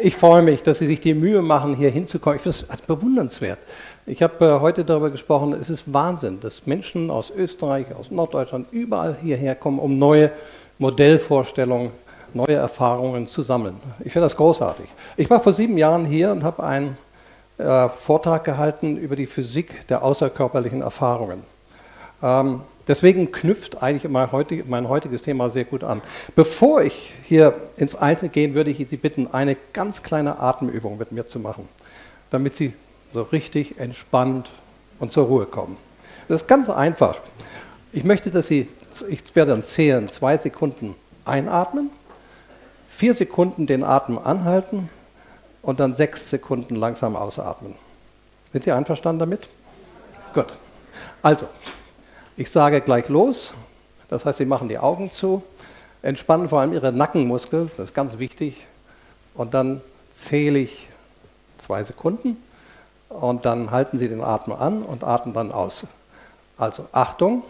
Ich freue mich, dass Sie sich die Mühe machen, hier hinzukommen. Ich finde es bewundernswert. Ich habe heute darüber gesprochen, es ist Wahnsinn, dass Menschen aus Österreich, aus Norddeutschland, überall hierher kommen, um neue Modellvorstellungen, neue Erfahrungen zu sammeln. Ich finde das großartig. Ich war vor 7 Jahren hier und habe einen Vortrag gehalten über die Physik der außerkörperlichen Erfahrungen. Deswegen knüpft eigentlich mein heutiges Thema sehr gut an. Bevor ich hier ins Einzelne gehe, würde ich Sie bitten, eine ganz kleine Atemübung mit mir zu machen, damit Sie so richtig entspannt und zur Ruhe kommen. Das ist ganz einfach. Ich möchte, dass Sie, ich werde dann zählen, 2 Sekunden einatmen, 4 Sekunden den Atem anhalten und dann 6 Sekunden langsam ausatmen. Sind Sie einverstanden damit? Gut. Also, ich sage gleich los, das heißt, Sie machen die Augen zu, entspannen vor allem Ihre Nackenmuskeln, das ist ganz wichtig, und dann zähle ich 2 Sekunden und dann halten Sie den Atem an und atmen dann aus. Also Achtung,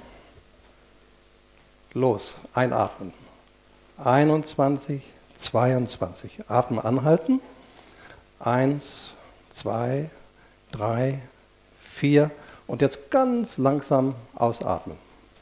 los, einatmen. 21, 22, Atem anhalten, 1, 2, 3, 4, und jetzt ganz langsam ausatmen.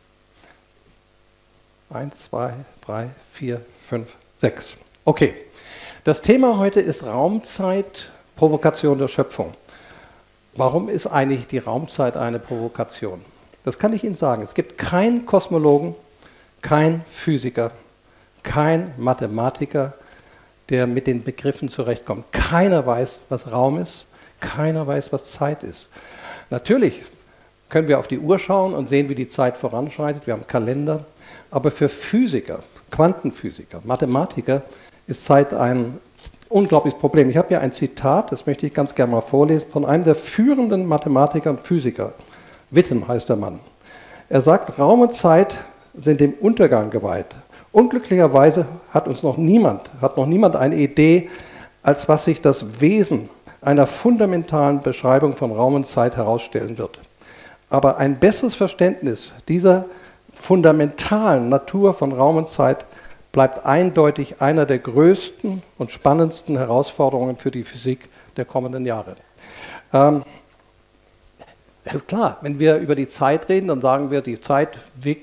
1, 2, 3, 4, 5, 6. Okay, das Thema heute ist Raumzeit, Provokation der Schöpfung. Warum ist eigentlich die Raumzeit eine Provokation? Das kann ich Ihnen sagen. Es gibt keinen Kosmologen, keinen Physiker, keinen Mathematiker, der mit den Begriffen zurechtkommt. Keiner weiß, was Raum ist, keiner weiß, was Zeit ist. Natürlich können wir auf die Uhr schauen und sehen, wie die Zeit voranschreitet. Wir haben Kalender. Aber für Physiker, Quantenphysiker, Mathematiker ist Zeit ein unglaubliches Problem. Ich habe hier ein Zitat, das möchte ich ganz gerne mal vorlesen, von einem der führenden Mathematiker und Physiker. Witten heißt der Mann. Er sagt, Raum und Zeit sind dem Untergang geweiht. Unglücklicherweise hat noch niemand eine Idee, als was sich das Wesen einer fundamentalen Beschreibung von Raum und Zeit herausstellen wird. Aber ein besseres Verständnis dieser fundamentalen Natur von Raum und Zeit bleibt eindeutig einer der größten und spannendsten Herausforderungen für die Physik der kommenden Jahre. Ist klar, wenn wir über die Zeit reden, dann sagen wir, die Zeit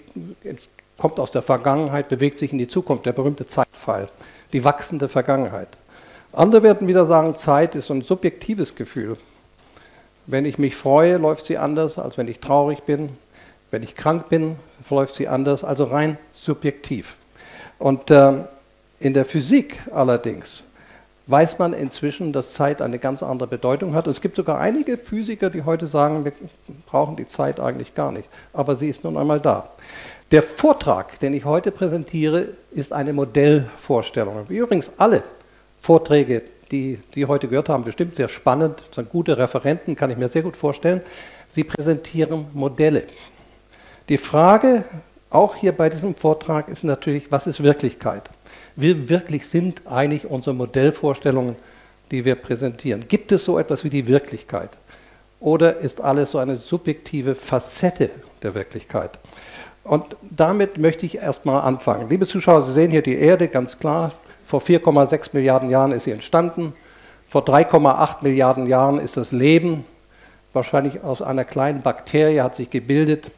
kommt aus der Vergangenheit, bewegt sich in die Zukunft, der berühmte Zeitpfeil, die wachsende Vergangenheit. Andere werden wieder sagen, Zeit ist ein subjektives Gefühl. Wenn ich mich freue, läuft sie anders, als wenn ich traurig bin. Wenn ich krank bin, läuft sie anders, also rein subjektiv. Und in der Physik allerdings weiß man inzwischen, dass Zeit eine ganz andere Bedeutung hat. Und es gibt sogar einige Physiker, die heute sagen, wir brauchen die Zeit eigentlich gar nicht. Aber sie ist nun einmal da. Der Vortrag, den ich heute präsentiere, ist eine Modellvorstellung. Wie übrigens alle Vorträge, die heute gehört haben, bestimmt sehr spannend, das sind gute Referenten, kann ich mir sehr gut vorstellen. Sie präsentieren Modelle. Die Frage, auch hier bei diesem Vortrag, ist natürlich, was ist Wirklichkeit? Wie wirklich sind eigentlich unsere Modellvorstellungen, die wir präsentieren? Gibt es so etwas wie die Wirklichkeit? Oder ist alles so eine subjektive Facette der Wirklichkeit? Und damit möchte ich erstmal anfangen. Liebe Zuschauer, Sie sehen hier die Erde, ganz klar. Vor 4,6 Milliarden Jahren ist sie entstanden. Vor 3,8 Milliarden Jahren ist das Leben, wahrscheinlich aus einer kleinen Bakterie, hat sich gebildet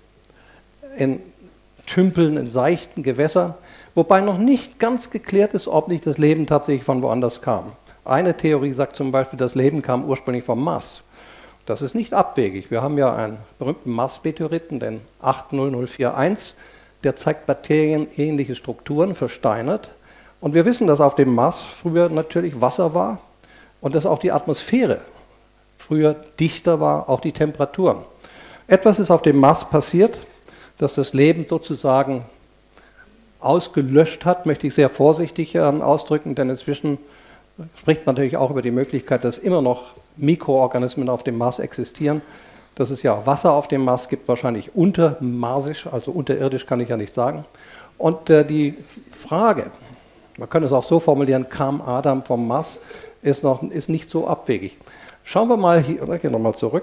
in Tümpeln, in seichten Gewässern, wobei noch nicht ganz geklärt ist, ob nicht das Leben tatsächlich von woanders kam. Eine Theorie sagt zum Beispiel, das Leben kam ursprünglich vom Mars. Das ist nicht abwegig. Wir haben ja einen berühmten Mars-Meteoriten, den 80041, der zeigt bakterienähnliche Strukturen, versteinert. Und wir wissen, dass auf dem Mars früher natürlich Wasser war und dass auch die Atmosphäre früher dichter war, auch die Temperaturen. Etwas ist auf dem Mars passiert, dass das Leben sozusagen ausgelöscht hat, möchte ich sehr vorsichtig ausdrücken, denn inzwischen spricht man natürlich auch über die Möglichkeit, dass immer noch Mikroorganismen auf dem Mars existieren, dass es ja Wasser auf dem Mars gibt, wahrscheinlich untermarsisch, also unterirdisch kann ich ja nicht sagen. Und die Frage, man kann es auch so formulieren, kam Adam vom Mars, ist nicht so abwegig. Schauen wir mal hier, oder gehen wir nochmal zurück.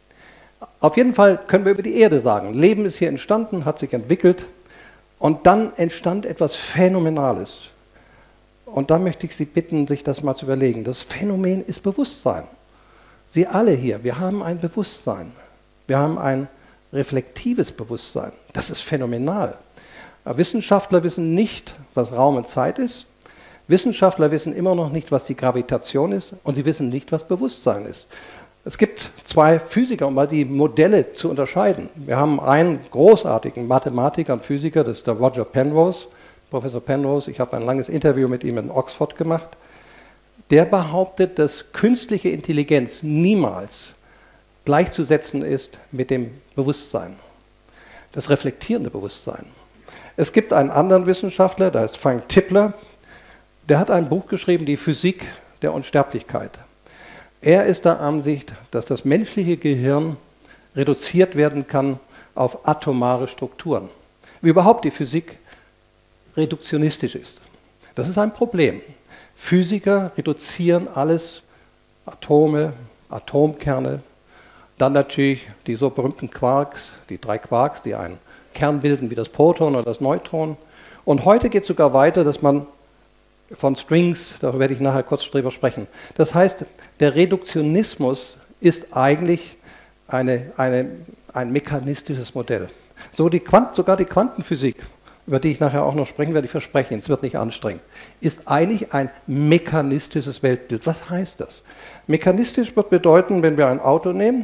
Auf jeden Fall können wir über die Erde sagen, Leben ist hier entstanden, hat sich entwickelt und dann entstand etwas Phänomenales. Und da möchte ich Sie bitten, sich das mal zu überlegen. Das Phänomen ist Bewusstsein. Sie alle hier, wir haben ein Bewusstsein. Wir haben ein reflektives Bewusstsein. Das ist phänomenal. Wissenschaftler wissen nicht, was Raum und Zeit ist. Wissenschaftler wissen immer noch nicht, was die Gravitation ist. Und sie wissen nicht, was Bewusstsein ist. Es gibt zwei Physiker, um mal die Modelle zu unterscheiden. Wir haben einen großartigen Mathematiker und Physiker, das ist der Roger Penrose, Professor Penrose. Ich habe ein langes Interview mit ihm in Oxford gemacht. Der behauptet, dass künstliche Intelligenz niemals gleichzusetzen ist mit dem Bewusstsein, das reflektierende Bewusstsein. Es gibt einen anderen Wissenschaftler, der heißt Frank Tipler, der hat ein Buch geschrieben, die Physik der Unsterblichkeit. Er ist der Ansicht, dass das menschliche Gehirn reduziert werden kann auf atomare Strukturen. Wie überhaupt die Physik reduktionistisch ist. Das ist ein Problem. Physiker reduzieren alles, Atome, Atomkerne, dann natürlich die so berühmten Quarks, die 3 Quarks, die einen Kern bilden wie das Proton oder das Neutron. Und heute geht es sogar weiter, dass man von Strings, da werde ich nachher kurz drüber sprechen. Das heißt, der Reduktionismus ist eigentlich ein mechanistisches Modell. Sogar die Quantenphysik, über die ich nachher auch noch sprechen werde, ich verspreche Ihnen, es wird nicht anstrengend, ist eigentlich ein mechanistisches Weltbild. Was heißt das? Mechanistisch wird bedeuten, wenn wir ein Auto nehmen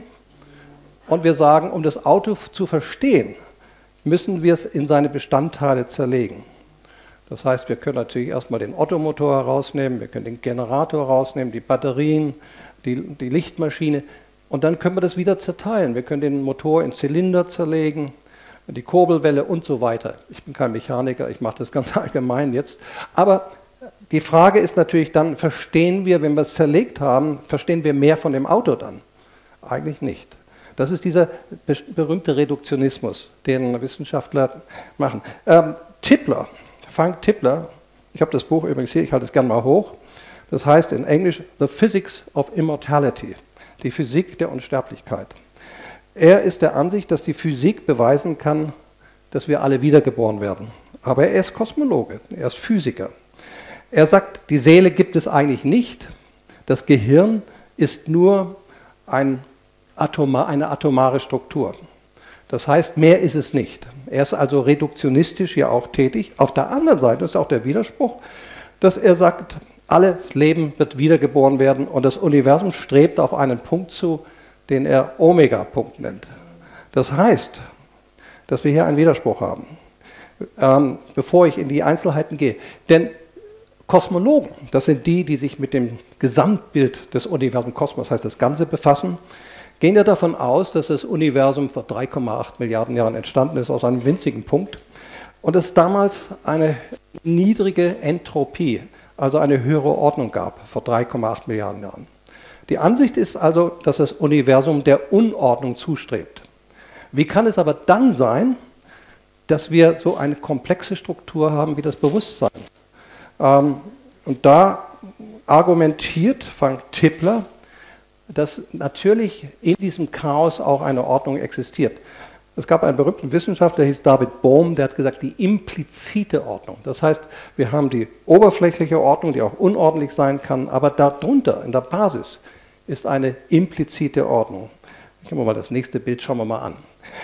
und wir sagen, um das Auto zu verstehen, müssen wir es in seine Bestandteile zerlegen. Das heißt, wir können natürlich erstmal den Ottomotor herausnehmen, wir können den Generator herausnehmen, die Batterien, die Lichtmaschine und dann können wir das wieder zerteilen. Wir können den Motor in Zylinder zerlegen, die Kurbelwelle und so weiter. Ich bin kein Mechaniker, ich mache das ganz allgemein jetzt. Aber die Frage ist natürlich dann, verstehen wir, wenn wir es zerlegt haben, verstehen wir mehr von dem Auto dann? Eigentlich nicht. Das ist dieser berühmte Reduktionismus, den Wissenschaftler machen. Frank Tipler, ich habe das Buch übrigens hier, ich halte es gerne mal hoch, das heißt in Englisch The Physics of Immortality, die Physik der Unsterblichkeit. Er ist der Ansicht, dass die Physik beweisen kann, dass wir alle wiedergeboren werden. Aber er ist Kosmologe, er ist Physiker. Er sagt, die Seele gibt es eigentlich nicht, das Gehirn ist nur eine atomare Struktur. Das heißt, mehr ist es nicht. Er ist also reduktionistisch hier auch tätig. Auf der anderen Seite ist auch der Widerspruch, dass er sagt, alles Leben wird wiedergeboren werden und das Universum strebt auf einen Punkt zu, den er Omega-Punkt nennt. Das heißt, dass wir hier einen Widerspruch haben. Bevor ich in die Einzelheiten gehe. Denn Kosmologen, das sind die, die sich mit dem Gesamtbild des Universums Kosmos, heißt das Ganze, befassen, gehen ja davon aus, dass das Universum vor 3,8 Milliarden Jahren entstanden ist, aus einem winzigen Punkt. Und es damals eine niedrige Entropie, also eine höhere Ordnung gab, vor 3,8 Milliarden Jahren. Die Ansicht ist also, dass das Universum der Unordnung zustrebt. Wie kann es aber dann sein, dass wir so eine komplexe Struktur haben wie das Bewusstsein? Und da argumentiert Frank Tipler, dass natürlich in diesem Chaos auch eine Ordnung existiert. Es gab einen berühmten Wissenschaftler, der hieß David Bohm, der hat gesagt, die implizite Ordnung. Das heißt, wir haben die oberflächliche Ordnung, die auch unordentlich sein kann, aber darunter, in der Basis, ist eine implizite Ordnung. Ich nehme mal das nächste Bild, schauen wir mal an.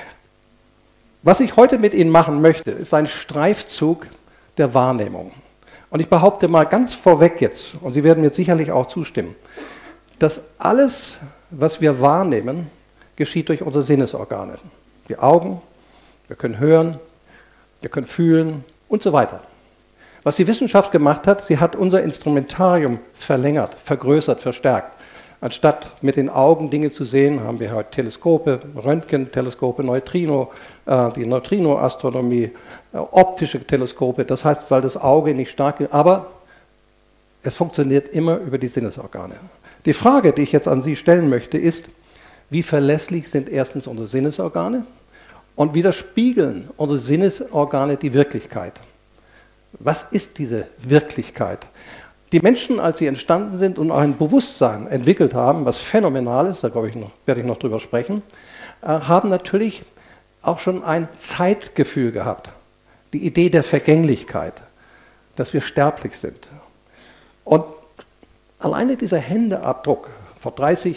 Was ich heute mit Ihnen machen möchte, ist ein Streifzug der Wahrnehmung. Und ich behaupte mal ganz vorweg jetzt, und Sie werden mir sicherlich auch zustimmen, dass alles, was wir wahrnehmen, geschieht durch unsere Sinnesorgane. Die Augen, wir können hören, wir können fühlen und so weiter. Was die Wissenschaft gemacht hat, sie hat unser Instrumentarium verlängert, vergrößert, verstärkt. Anstatt mit den Augen Dinge zu sehen, haben wir heute Teleskope, Röntgenteleskope, die Neutrinoastronomie, optische Teleskope. Das heißt, weil das Auge nicht stark ist, aber es funktioniert immer über die Sinnesorgane. Die Frage, die ich jetzt an Sie stellen möchte, ist, wie verlässlich sind erstens unsere Sinnesorgane und widerspiegeln unsere Sinnesorgane die Wirklichkeit? Was ist diese Wirklichkeit? Die Menschen, als sie entstanden sind und ein Bewusstsein entwickelt haben, was phänomenal ist, da werde ich noch drüber sprechen, haben natürlich auch schon ein Zeitgefühl gehabt. Die Idee der Vergänglichkeit, dass wir sterblich sind. Und alleine dieser Händeabdruck vor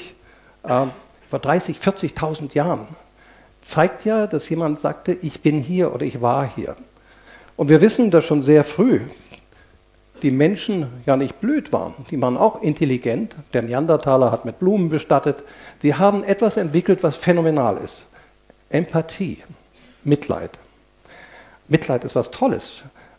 40.000 Jahren zeigt ja, dass jemand sagte, ich bin hier oder ich war hier. Und wir wissen, dass schon sehr früh die Menschen ja nicht blöd waren. Die waren auch intelligent. Der Neandertaler hat mit Blumen bestattet. Sie haben etwas entwickelt, was phänomenal ist. Empathie, Mitleid. Mitleid ist was Tolles.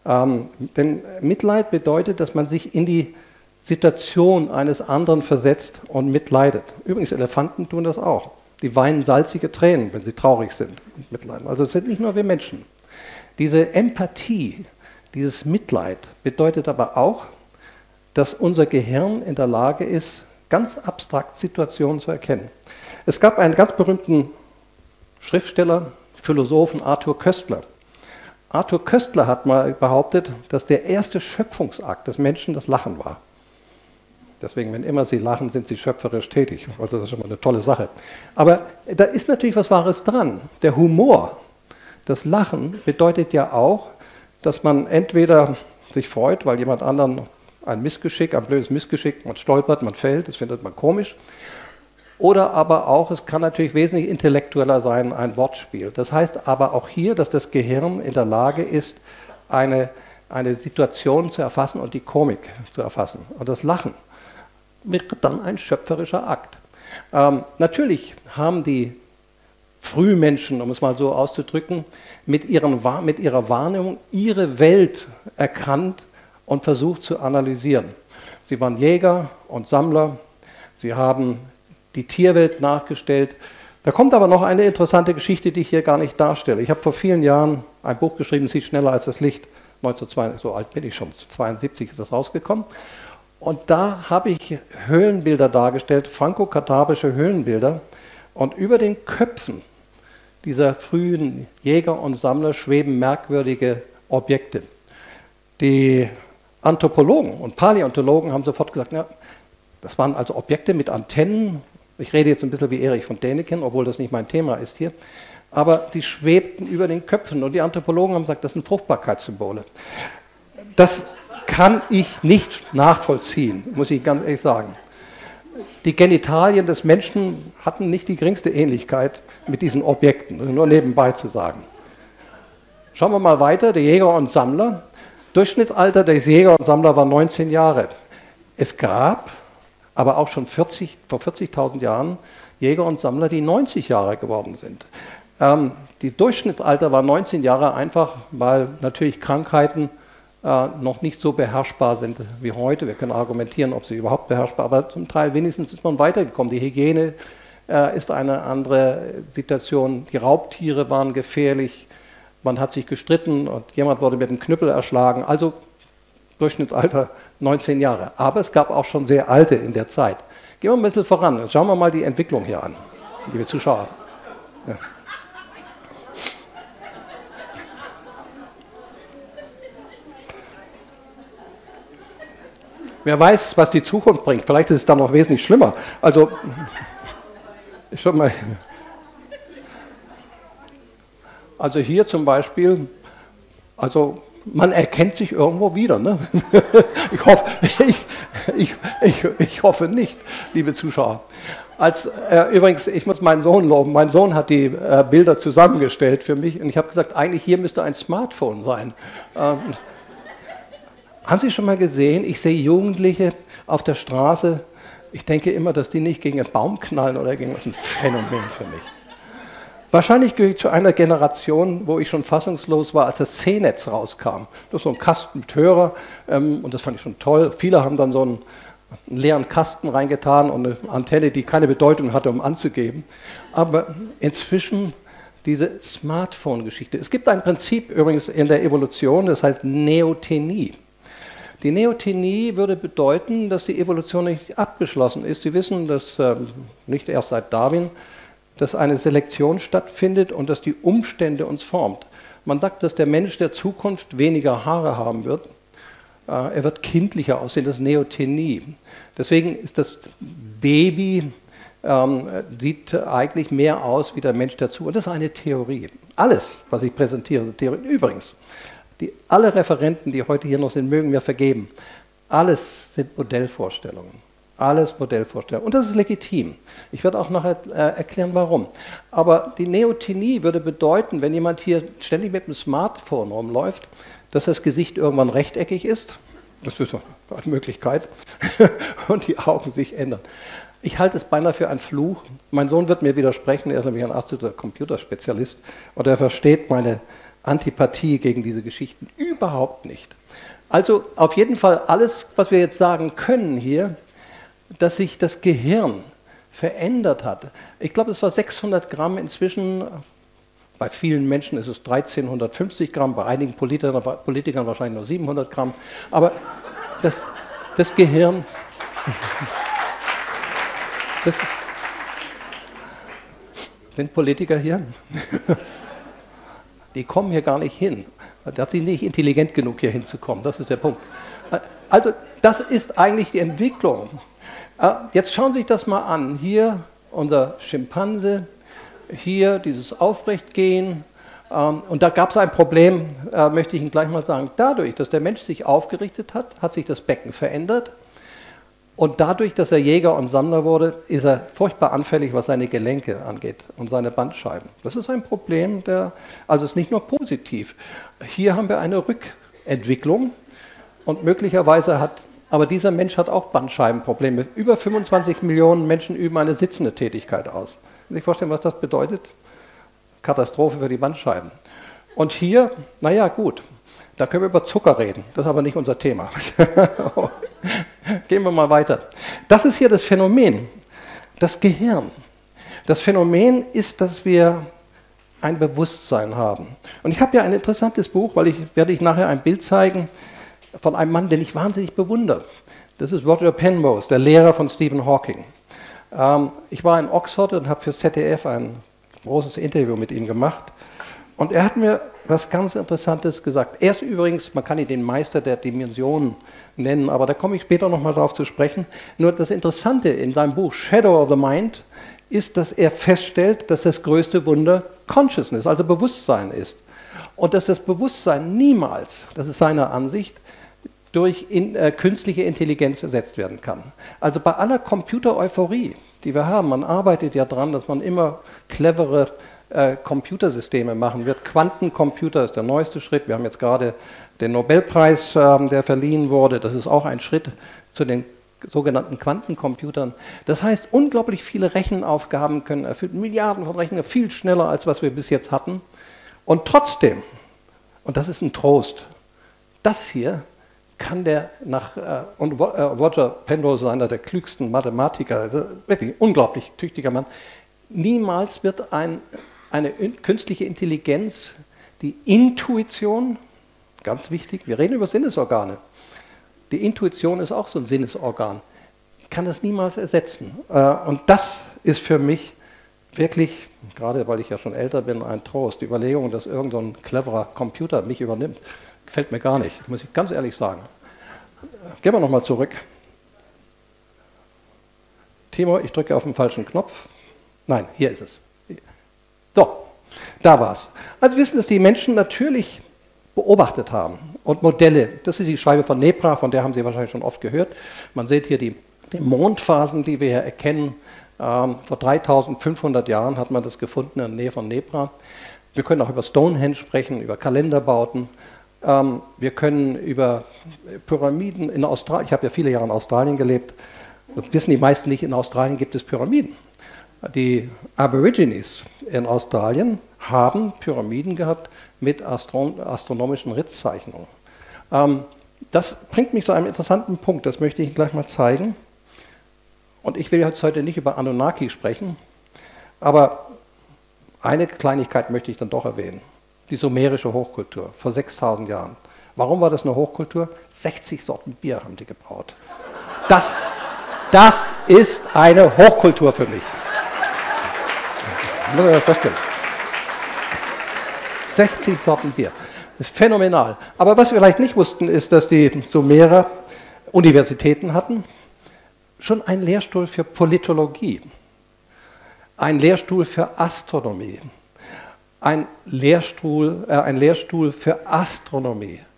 Denn Mitleid bedeutet, dass man sich in die Situation eines anderen versetzt und mitleidet. Übrigens, Elefanten tun das auch. Die weinen salzige Tränen, wenn sie traurig sind und mitleiden. Also es sind nicht nur wir Menschen. Diese Empathie, dieses Mitleid bedeutet aber auch, dass unser Gehirn in der Lage ist, ganz abstrakt Situationen zu erkennen. Es gab einen ganz berühmten Schriftsteller, Philosophen, Arthur Koestler. Arthur Koestler hat mal behauptet, dass der erste Schöpfungsakt des Menschen das Lachen war. Deswegen, wenn immer sie lachen, sind sie schöpferisch tätig. Also das ist schon mal eine tolle Sache. Aber da ist natürlich was Wahres dran. Der Humor, das Lachen bedeutet ja auch, dass man entweder sich freut, weil jemand anderen ein Missgeschick, ein blödes Missgeschick, man stolpert, man fällt, das findet man komisch. Oder aber auch, es kann natürlich wesentlich intellektueller sein, ein Wortspiel. Das heißt aber auch hier, dass das Gehirn in der Lage ist, eine Situation zu erfassen und die Komik zu erfassen. Und das Lachen wird dann ein schöpferischer Akt. Natürlich haben die Frühmenschen, um es mal so auszudrücken, mit ihrer Wahrnehmung ihre Welt erkannt und versucht zu analysieren. Sie waren Jäger und Sammler, sie haben die Tierwelt nachgestellt. Da kommt aber noch eine interessante Geschichte, die ich hier gar nicht darstelle. Ich habe vor vielen Jahren ein Buch geschrieben, Sieht schneller als das Licht. 1972, so alt bin ich schon, 1972 ist das rausgekommen. Und da habe ich Höhlenbilder dargestellt, franko-katarische Höhlenbilder. Und über den Köpfen dieser frühen Jäger und Sammler schweben merkwürdige Objekte. Die Anthropologen und Paläontologen haben sofort gesagt, ja, das waren also Objekte mit Antennen. Ich rede jetzt ein bisschen wie Erich von Däniken, obwohl das nicht mein Thema ist hier. Aber sie schwebten über den Köpfen und die Anthropologen haben gesagt, das sind Fruchtbarkeitssymbole. Das kann ich nicht nachvollziehen, muss ich ganz ehrlich sagen. Die Genitalien des Menschen hatten nicht die geringste Ähnlichkeit mit diesen Objekten, nur nebenbei zu sagen. Schauen wir mal weiter, der Jäger und Sammler. Durchschnittsalter des Jäger und Sammler war 19 Jahre. Es gab aber auch schon vor 40.000 Jahren Jäger und Sammler, die 90 Jahre geworden sind. Die Durchschnittsalter war 19 Jahre einfach, weil natürlich Krankheiten noch nicht so beherrschbar sind wie heute. Wir können argumentieren, ob sie überhaupt beherrschbar sind, aber zum Teil wenigstens ist man weitergekommen. Die Hygiene ist eine andere Situation. Die Raubtiere waren gefährlich, man hat sich gestritten und jemand wurde mit einem Knüppel erschlagen. Also Durchschnittsalter 19 Jahre. Aber es gab auch schon sehr alte in der Zeit. Gehen wir ein bisschen voran. Schauen wir mal die Entwicklung hier an, liebe Zuschauer. Ja. Wer weiß, was die Zukunft bringt. Vielleicht ist es dann noch wesentlich schlimmer. Also, schon mal. Also hier zum Beispiel, also man erkennt sich irgendwo wieder. Ne? Ich hoffe nicht, liebe Zuschauer. Übrigens, ich muss meinen Sohn loben. Mein Sohn hat die Bilder zusammengestellt für mich und ich habe gesagt, eigentlich hier müsste ein Smartphone sein. Haben Sie schon mal gesehen, ich sehe Jugendliche auf der Straße, ich denke immer, dass die nicht gegen einen Baum knallen oder gegen was, ein Phänomen für mich. Wahrscheinlich gehöre ich zu einer Generation, wo ich schon fassungslos war, als das C-Netz rauskam. Das ist so ein Kasten mit Hörer und das fand ich schon toll. Viele haben dann so einen leeren Kasten reingetan und eine Antenne, die keine Bedeutung hatte, um anzugeben. Aber inzwischen diese Smartphone-Geschichte. Es gibt ein Prinzip übrigens in der Evolution, das heißt Neothenie. Die Neothenie würde bedeuten, dass die Evolution nicht abgeschlossen ist. Sie wissen, dass nicht erst seit Darwin, dass eine Selektion stattfindet und dass die Umstände uns formt. Man sagt, dass der Mensch der Zukunft weniger Haare haben wird. Er wird kindlicher aussehen, das ist Neothenie. Deswegen ist das Baby, sieht eigentlich mehr aus wie der Mensch der Zukunft. Das ist eine Theorie. Alles, was ich präsentiere, sind Theorien. Übrigens, alle Referenten, die heute hier noch sind, mögen mir vergeben. alles sind Modellvorstellungen. Alles Modellvorstellungen. Und das ist legitim. Ich werde auch nachher erklären, warum. Aber die Neotänie würde bedeuten, wenn jemand hier ständig mit dem Smartphone rumläuft, dass das Gesicht irgendwann rechteckig ist. Das ist so eine Möglichkeit. Und die Augen sich ändern. Ich halte es beinahe für einen Fluch. Mein Sohn wird mir widersprechen, er ist nämlich ein absoluter Computerspezialist und er versteht meine Antipathie gegen diese Geschichten überhaupt nicht. Also auf jeden Fall alles, was wir jetzt sagen können hier, dass sich das Gehirn verändert hat. Ich glaube, es war 600 Gramm inzwischen. Bei vielen Menschen ist es 1350 Gramm, bei einigen Politikern wahrscheinlich nur 700 Gramm. Aber das Gehirn... Sind Politiker hier? Die kommen hier gar nicht hin. Da sind nicht intelligent genug, hier hinzukommen. Das ist der Punkt. Also, das ist eigentlich die Entwicklung. Jetzt schauen Sie sich das mal an. Hier unser Schimpanse, hier dieses Aufrechtgehen. Und da gab es ein Problem, möchte ich Ihnen gleich mal sagen. Dadurch, dass der Mensch sich aufgerichtet hat, hat sich das Becken verändert. Und dadurch, dass er Jäger und Sammler wurde, ist er furchtbar anfällig, was seine Gelenke angeht und seine Bandscheiben. Das ist ein Problem, also es ist nicht nur positiv. Hier haben wir eine Rückentwicklung und möglicherweise aber dieser Mensch hat auch Bandscheibenprobleme. Über 25 Millionen Menschen üben eine sitzende Tätigkeit aus. Können Sie sich vorstellen, was das bedeutet? Katastrophe für die Bandscheiben. Und hier, naja gut, da können wir über Zucker reden, das ist aber nicht unser Thema. Gehen wir mal weiter. Das ist hier das Phänomen, das Gehirn. Das Phänomen ist, dass wir ein Bewusstsein haben. Und ich habe hier ein interessantes Buch, werde ich nachher ein Bild zeigen von einem Mann, den ich wahnsinnig bewundere. Das ist Roger Penrose, der Lehrer von Stephen Hawking. Ich war in Oxford und habe für ZDF ein großes Interview mit ihm gemacht. Und er hat mir was ganz Interessantes gesagt. Er ist übrigens, man kann ihn den Meister der Dimensionen nennen, aber da komme ich später nochmal drauf zu sprechen. Nur das Interessante in seinem Buch Shadow of the Mind ist, dass er feststellt, dass das größte Wunder Consciousness, also Bewusstsein ist. Und dass das Bewusstsein niemals, das ist seine Ansicht, durch künstliche Intelligenz ersetzt werden kann. Also bei aller Computer-Euphorie, die wir haben, man arbeitet ja daran, dass man immer clevere Computersysteme machen wird. Quantencomputer ist der neueste Schritt. Wir haben jetzt gerade den Nobelpreis, der verliehen wurde. Das ist auch ein Schritt zu den sogenannten Quantencomputern. Das heißt, unglaublich viele Rechenaufgaben können erfüllt, Milliarden von Rechnern, viel schneller als was wir bis jetzt hatten. Und trotzdem, und das ist ein Trost, das hier kann und Roger Penrose ist einer der klügsten Mathematiker, also wirklich unglaublich tüchtiger Mann, niemals wird eine künstliche Intelligenz die Intuition, ganz wichtig, wir reden über Sinnesorgane, die Intuition ist auch so ein Sinnesorgan, kann das niemals ersetzen. Und das ist für mich wirklich, gerade weil ich ja schon älter bin, ein Trost. Die Überlegung, dass irgend so ein cleverer Computer mich übernimmt, gefällt mir gar nicht, muss ich ganz ehrlich sagen. Gehen wir nochmal zurück. Timo, ich drücke auf den falschen Knopf. Nein, hier ist es. So, da war es. Also wissen, dass die Menschen natürlich beobachtet haben und Modelle. Das ist die Scheibe von Nebra, von der haben Sie wahrscheinlich schon oft gehört. Man sieht hier die Mondphasen, die wir hier erkennen. Vor 3500 Jahren hat man das gefunden in der Nähe von Nebra. Wir können auch über Stonehenge sprechen, über Kalenderbauten. Wir können über Pyramiden in Australien, ich habe ja viele Jahre in Australien gelebt, das wissen die meisten nicht, in Australien gibt es Pyramiden. Die Aborigines in Australien haben Pyramiden gehabt mit astronomischen Ritzzeichnungen. Das bringt mich zu einem interessanten Punkt, das möchte ich Ihnen gleich mal zeigen. Und ich will jetzt heute nicht über Anunnaki sprechen, aber eine Kleinigkeit möchte ich dann doch erwähnen. Die sumerische Hochkultur vor 6000 Jahren. Warum war das eine Hochkultur? 60 Sorten Bier haben die gebraut. Das ist eine Hochkultur für mich. Muss ich mir vorstellen. 60 Sorten Bier. Das ist phänomenal. Aber was wir vielleicht nicht wussten, ist, dass die Sumerer Universitäten hatten. Schon einen Lehrstuhl für Politologie. Einen Lehrstuhl für Astronomie. Ein Lehrstuhl für Astronomie.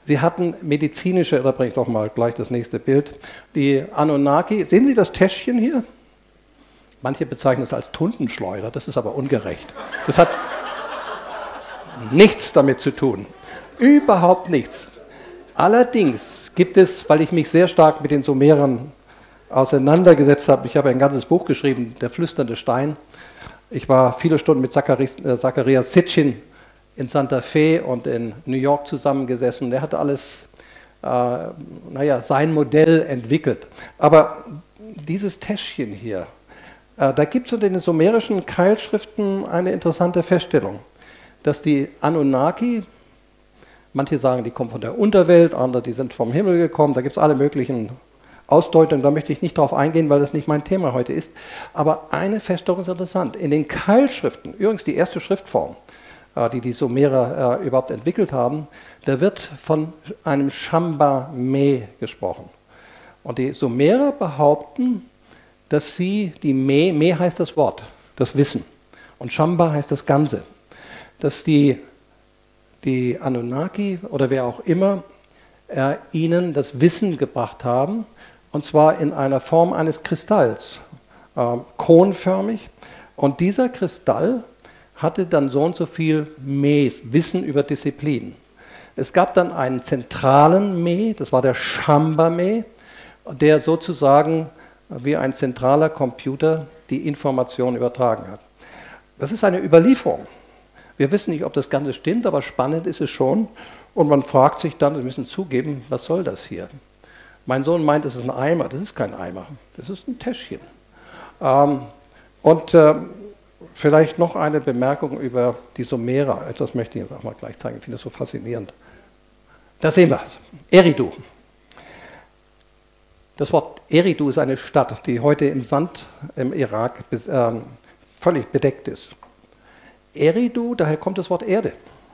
Sie hatten medizinische, da bringe ich doch mal gleich das nächste Bild, die Anunnaki, sehen Sie das Täschchen hier? Manche bezeichnen es als Tuntenschleuder, das ist aber ungerecht. Das hat nichts damit zu tun, überhaupt nichts. Allerdings gibt es, weil ich mich sehr stark mit den Sumerern auseinandergesetzt habe, ich habe ein ganzes Buch geschrieben, Der flüsternde Stein. Ich war viele Stunden mit Zacharias Sitchin in Santa Fe und in New York zusammengesessen. Der hatte alles, sein Modell entwickelt. Aber dieses Täschchen hier, da gibt es unter den sumerischen Keilschriften eine interessante Feststellung, dass die Anunnaki, manche sagen, die kommen von der Unterwelt, andere, die sind vom Himmel gekommen, da gibt es alle möglichen Ausdeutungen, da möchte ich nicht drauf eingehen, weil das nicht mein Thema heute ist. Aber eine Feststellung ist interessant. In den Keilschriften, übrigens die erste Schriftform, die die Sumerer überhaupt entwickelt haben, da wird von einem Shamba-Me gesprochen. Und die Sumerer behaupten, dass sie die Me heißt das Wort, das Wissen, und Shamba heißt das Ganze, dass die Anunnaki oder wer auch immer ihnen das Wissen gebracht haben, und zwar in einer Form eines Kristalls, konförmig. Und dieser Kristall hatte dann so und so viel Me, Wissen über Disziplinen. Es gab dann einen zentralen Me, das war der Shamba-Me, der sozusagen wie ein zentraler Computer die Information übertragen hat. Das ist eine Überlieferung. Wir wissen nicht, ob das Ganze stimmt, aber spannend ist es schon. Und man fragt sich dann, wir müssen zugeben, was soll das hier? Mein Sohn meint, es ist ein Eimer. Das ist kein Eimer, das ist ein Täschchen. Vielleicht noch eine Bemerkung über die Sumerer. Das möchte ich jetzt auch mal gleich zeigen, ich finde das so faszinierend. Da sehen wir es, Eridu. Das Wort Eridu ist eine Stadt, die heute im Sand im Irak völlig bedeckt ist. Eridu, daher kommt das Wort Erde.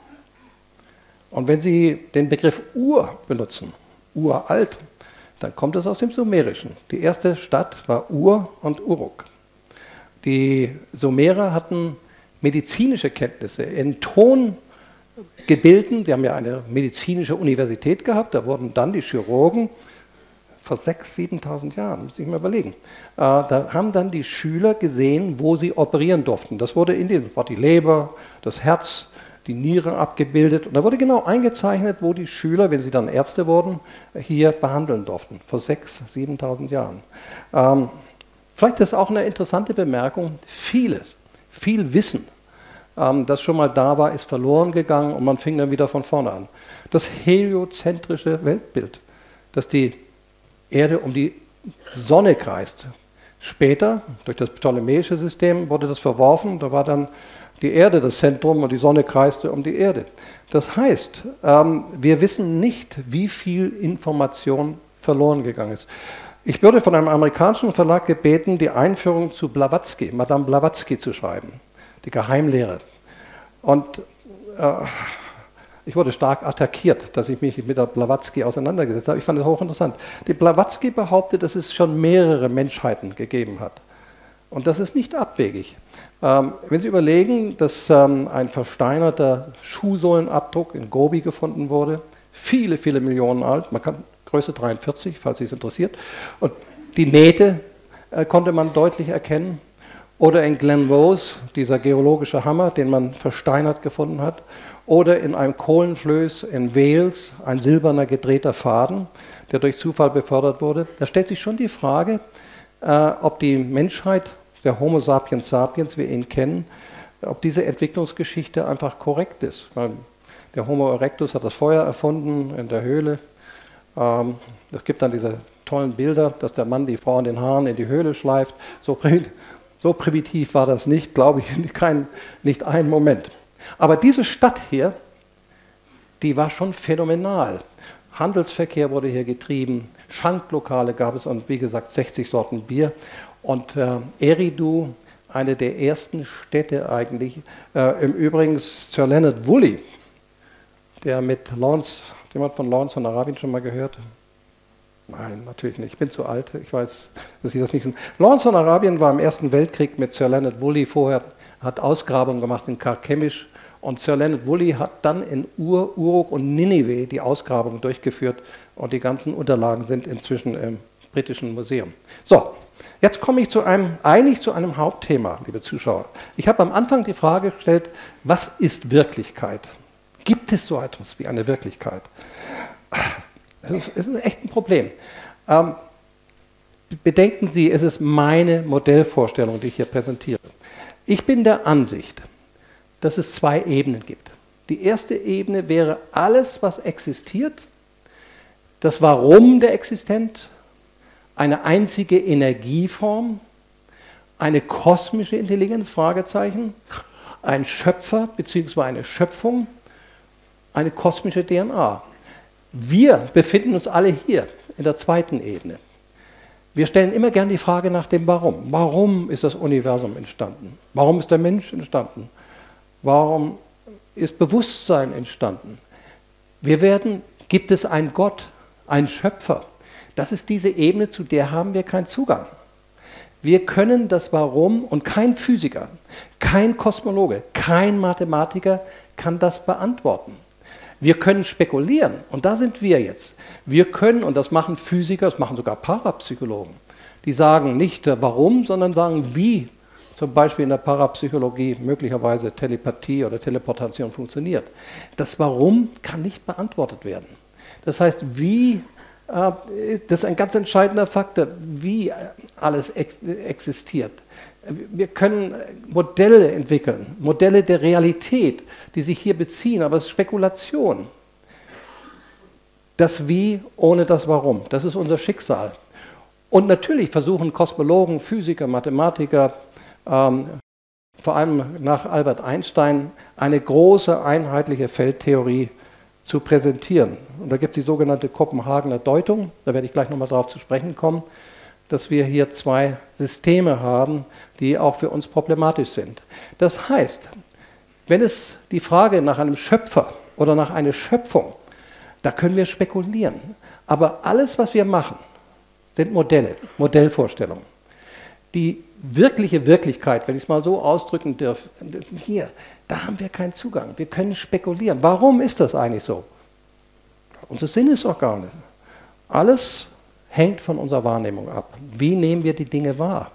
Und wenn Sie den Begriff Ur benutzen, uralt, dann kommt es aus dem Sumerischen. Die erste Stadt war Ur und Uruk. Die Sumerer hatten medizinische Kenntnisse in Tongebilden. Die haben ja eine medizinische Universität gehabt. Da wurden dann die Chirurgen vor 6.000, 7.000 Jahren, muss ich mal überlegen, da haben dann die Schüler gesehen, wo sie operieren durften. Das wurde in den, war die Leber, das Herz, die Niere abgebildet. Und da wurde genau eingezeichnet, wo die Schüler, wenn sie dann Ärzte wurden, hier behandeln durften. Vor 6.000, 7.000 Jahren. Vielleicht ist auch eine interessante Bemerkung, viel Wissen, das schon mal da war, ist verloren gegangen und man fing dann wieder von vorne an. Das heliozentrische Weltbild, dass die Erde um die Sonne kreist. Später, durch das ptolemäische System, wurde das verworfen, da war dann die Erde das Zentrum und die Sonne kreiste um die Erde. Das heißt, wir wissen nicht, wie viel Information verloren gegangen ist. Ich würde von einem amerikanischen Verlag gebeten, die Einführung zu Blavatsky, Madame Blavatsky zu schreiben, die Geheimlehre. Und ich wurde stark attackiert, dass ich mich mit der Blavatsky auseinandergesetzt habe. Ich fand es hochinteressant. Die Blavatsky behauptet, dass es schon mehrere Menschheiten gegeben hat. Und das ist nicht abwegig. Wenn Sie überlegen, dass ein versteinerter Schuhsohlenabdruck in Gobi gefunden wurde, viele, viele Millionen alt, man kann Größe 43, falls Sie es interessiert, und die Nähte konnte man deutlich erkennen. Oder in Glen Rose, dieser geologische Hammer, den man versteinert gefunden hat. Oder in einem Kohlenflöß in Wales, ein silberner gedrehter Faden, der durch Zufall befördert wurde. Da stellt sich schon die Frage, ob die Menschheit, der Homo sapiens sapiens, wir ihn kennen, ob diese Entwicklungsgeschichte einfach korrekt ist. Weil der Homo erectus hat das Feuer erfunden in der Höhle. Es gibt dann diese tollen Bilder, dass der Mann die Frau in den Haaren in die Höhle schleift. So primitiv war das nicht, glaube ich, nicht einen Moment. Aber diese Stadt hier, die war schon phänomenal. Handelsverkehr wurde hier getrieben, Schanklokale gab es und wie gesagt 60 Sorten Bier. Und Eridu, eine der ersten Städte eigentlich, im Übrigen Sir Leonard Woolley, der mit Lawrence, jemand von Lawrence von Arabien schon mal gehört? Nein, natürlich nicht. Ich bin zu alt. Ich weiß, dass Sie das nicht sind. Lawrence von Arabien war im Ersten Weltkrieg mit Sir Leonard Woolley vorher, hat Ausgrabungen gemacht in Carchemish Und Sir Leonard Woolley hat dann in Uruk und Ninive die Ausgrabung durchgeführt und die ganzen Unterlagen sind inzwischen im Britischen Museum. So, jetzt komme ich eigentlich zu einem Hauptthema, liebe Zuschauer. Ich habe am Anfang die Frage gestellt, was ist Wirklichkeit? Gibt es so etwas wie eine Wirklichkeit? Das ist echt ein Problem. Bedenken Sie, es ist meine Modellvorstellung, die ich hier präsentiere. Ich bin der Ansicht, dass es zwei Ebenen gibt. Die erste Ebene wäre alles, was existiert, das Warum der Existenz, eine einzige Energieform, eine kosmische Intelligenz, Fragezeichen, ein Schöpfer bzw. eine Schöpfung, eine kosmische DNA. Wir befinden uns alle hier in der zweiten Ebene. Wir stellen immer gern die Frage nach dem Warum. Warum ist das Universum entstanden? Warum ist der Mensch entstanden? Warum ist Bewusstsein entstanden? Gibt es einen Gott, einen Schöpfer? Das ist diese Ebene, zu der haben wir keinen Zugang. Wir können das Warum, und kein Physiker, kein Kosmologe, kein Mathematiker kann das beantworten. Wir können spekulieren, und da sind wir jetzt. Wir können, und das machen Physiker, das machen sogar Parapsychologen, die sagen nicht warum, sondern sagen wie, zum Beispiel in der Parapsychologie möglicherweise Telepathie oder Teleportation funktioniert. Das Warum kann nicht beantwortet werden. Das heißt, das ist ein ganz entscheidender Faktor, wie alles existiert. Wir können Modelle entwickeln, Modelle der Realität, die sich hier beziehen, aber es ist Spekulation. Das Wie ohne das Warum, das ist unser Schicksal. Und natürlich versuchen Kosmologen, Physiker, Mathematiker, vor allem nach Albert Einstein, eine große einheitliche Feldtheorie zu präsentieren. Und da gibt es die sogenannte Kopenhagener Deutung, da werde ich gleich nochmal darauf zu sprechen kommen, dass wir hier zwei Systeme haben, die auch für uns problematisch sind. Das heißt, wenn es die Frage nach einem Schöpfer oder nach einer Schöpfung, da können wir spekulieren. Aber alles, was wir machen, sind Modelle, Modellvorstellungen. Die wirkliche Wirklichkeit, wenn ich es mal so ausdrücken darf, hier, da haben wir keinen Zugang. Wir können spekulieren. Warum ist das eigentlich so? Unsere Sinnesorgane. Alles hängt von unserer Wahrnehmung ab. Wie nehmen wir die Dinge wahr?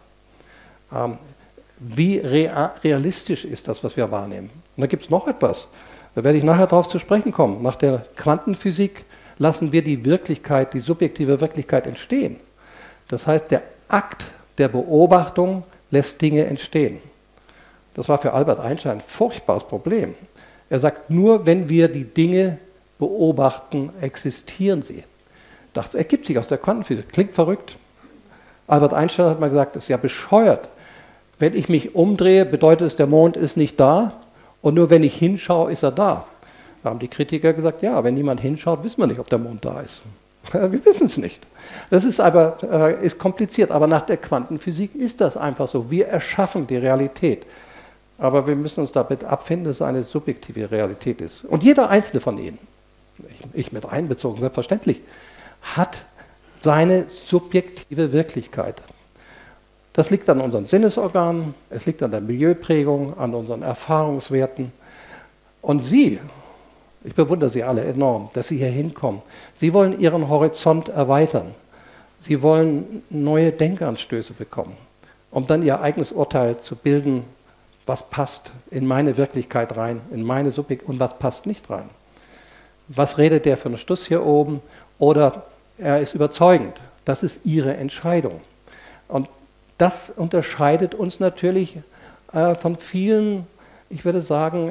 Wie realistisch ist das, was wir wahrnehmen? Und da gibt es noch etwas. Da werde ich nachher darauf zu sprechen kommen. Nach der Quantenphysik lassen wir die Wirklichkeit, die subjektive Wirklichkeit entstehen. Das heißt, der Akt der Beobachtung lässt Dinge entstehen. Das war für Albert Einstein ein furchtbares Problem. Er sagt, nur wenn wir die Dinge beobachten, existieren sie. Das ergibt sich aus der Quantenphysik. Klingt verrückt. Albert Einstein hat mal gesagt, das ist ja bescheuert. Wenn ich mich umdrehe, bedeutet es, der Mond ist nicht da und nur wenn ich hinschaue, ist er da. Da haben die Kritiker gesagt, ja, wenn niemand hinschaut, wissen wir nicht, ob der Mond da ist. Wir wissen es nicht. Das ist aber ist kompliziert, aber nach der Quantenphysik ist das einfach so. Wir erschaffen die Realität. Aber wir müssen uns damit abfinden, dass es eine subjektive Realität ist. Und jeder einzelne von Ihnen, ich mit einbezogen, selbstverständlich, hat seine subjektive Wirklichkeit. Das liegt an unseren Sinnesorganen, es liegt an der Milieuprägung, an unseren Erfahrungswerten. Und Sie, ich bewundere Sie alle enorm, dass Sie hier hinkommen. Sie wollen Ihren Horizont erweitern. Sie wollen neue Denkanstöße bekommen, um dann Ihr eigenes Urteil zu bilden, was passt in meine Wirklichkeit rein, in meine Subjektivität und was passt nicht rein. Was redet der für einen Stuss hier oben? Oder er ist überzeugend. Das ist Ihre Entscheidung. Und das unterscheidet uns natürlich von vielen, ich würde sagen,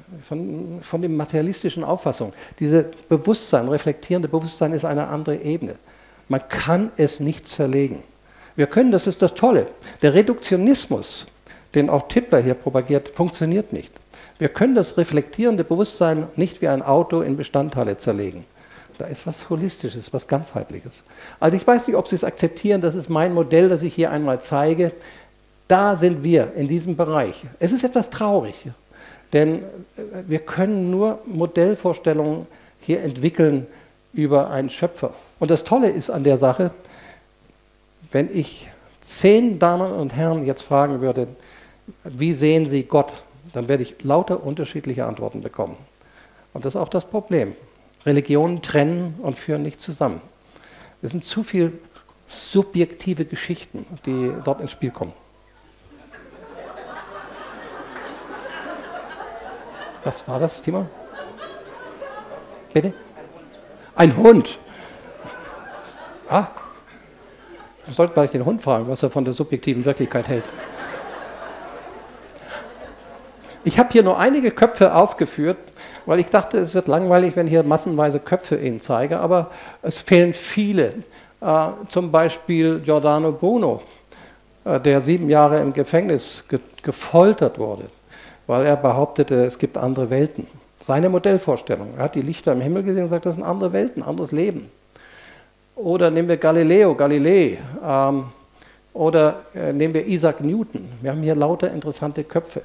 von den materialistischen Auffassungen. Diese Bewusstsein, reflektierende Bewusstsein ist eine andere Ebene. Man kann es nicht zerlegen. Wir können, das ist das Tolle, der Reduktionismus, den auch Tipler hier propagiert, funktioniert nicht. Wir können das reflektierende Bewusstsein nicht wie ein Auto in Bestandteile zerlegen. Da ist was Holistisches, was Ganzheitliches. Also ich weiß nicht, ob Sie es akzeptieren, das ist mein Modell, das ich hier einmal zeige. Da sind wir in diesem Bereich. Es ist etwas traurig, denn wir können nur Modellvorstellungen hier entwickeln über einen Schöpfer. Und das Tolle ist an der Sache, wenn ich 10 Damen und Herren jetzt fragen würde, wie sehen Sie Gott? dann werde ich lauter unterschiedliche Antworten bekommen. Und das ist auch das Problem. Religionen trennen und führen nicht zusammen. Es sind zu viele subjektive Geschichten, die dort ins Spiel kommen. Was war das, Timo? Bitte? Ein Hund. Ah, du solltest vielleicht den Hund fragen, was er von der subjektiven Wirklichkeit hält. Ich habe hier nur einige Köpfe aufgeführt, weil ich dachte, es wird langweilig, wenn ich hier massenweise Köpfe Ihnen zeige, aber es fehlen viele. Zum Beispiel Giordano Bruno, der 7 Jahre im Gefängnis gefoltert wurde, weil er behauptete, es gibt andere Welten. Seine Modellvorstellung. Er hat die Lichter im Himmel gesehen und sagt, das sind andere Welten, anderes Leben. Oder nehmen wir Galileo Galilei. Oder nehmen wir Isaac Newton. Wir haben hier lauter interessante Köpfe.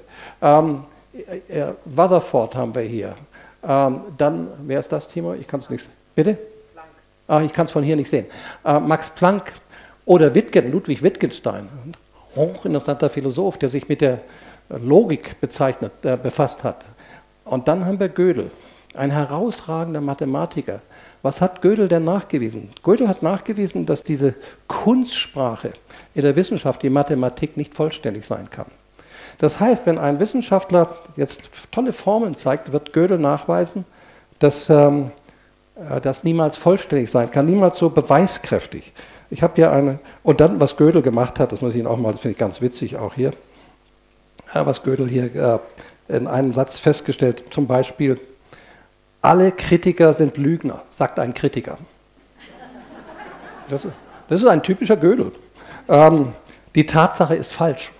Rutherford haben wir hier. Dann, wer ist das, Timo? Ich kann es nicht sehen. Bitte? Planck. Ich kann es von hier nicht sehen. Max Planck oder Ludwig Wittgenstein. Hochinteressanter Philosoph, der sich mit der Logik befasst hat. Und dann haben wir Gödel, ein herausragender Mathematiker. Was hat Gödel denn nachgewiesen? Gödel hat nachgewiesen, dass diese Kunstsprache in der Wissenschaft, die Mathematik, nicht vollständig sein kann. Das heißt, wenn ein Wissenschaftler jetzt tolle Formeln zeigt, wird Gödel nachweisen, dass das niemals vollständig sein kann, niemals so beweiskräftig. Ich habe hier eine, und dann, was Gödel gemacht hat, das muss ich Ihnen auch mal, das finde ich ganz witzig auch hier, was Gödel hier in einem Satz festgestellt, zum Beispiel, alle Kritiker sind Lügner, sagt ein Kritiker. Das ist ein typischer Gödel. Die Tatsache ist falsch.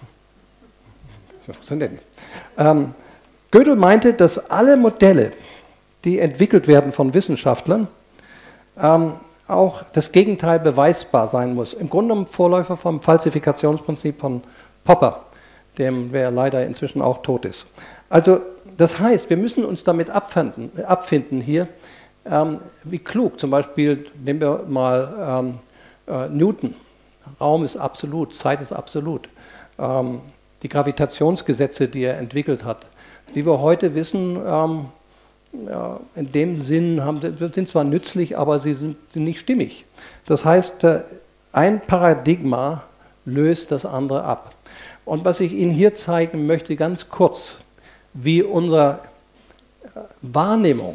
Gödel meinte, dass alle Modelle, die entwickelt werden von Wissenschaftlern, auch das Gegenteil beweisbar sein muss. Im Grunde genommen Vorläufer vom Falsifikationsprinzip von Popper, der leider inzwischen auch tot ist. Also das heißt, wir müssen uns damit abfinden hier, wie klug, zum Beispiel nehmen wir mal Newton, Raum ist absolut, Zeit ist absolut, die Gravitationsgesetze, die er entwickelt hat, die wir heute wissen, in dem Sinn sind zwar nützlich, aber sie sind nicht stimmig. Das heißt, ein Paradigma löst das andere ab. Und was ich Ihnen hier zeigen möchte, ganz kurz, wie unsere Wahrnehmung,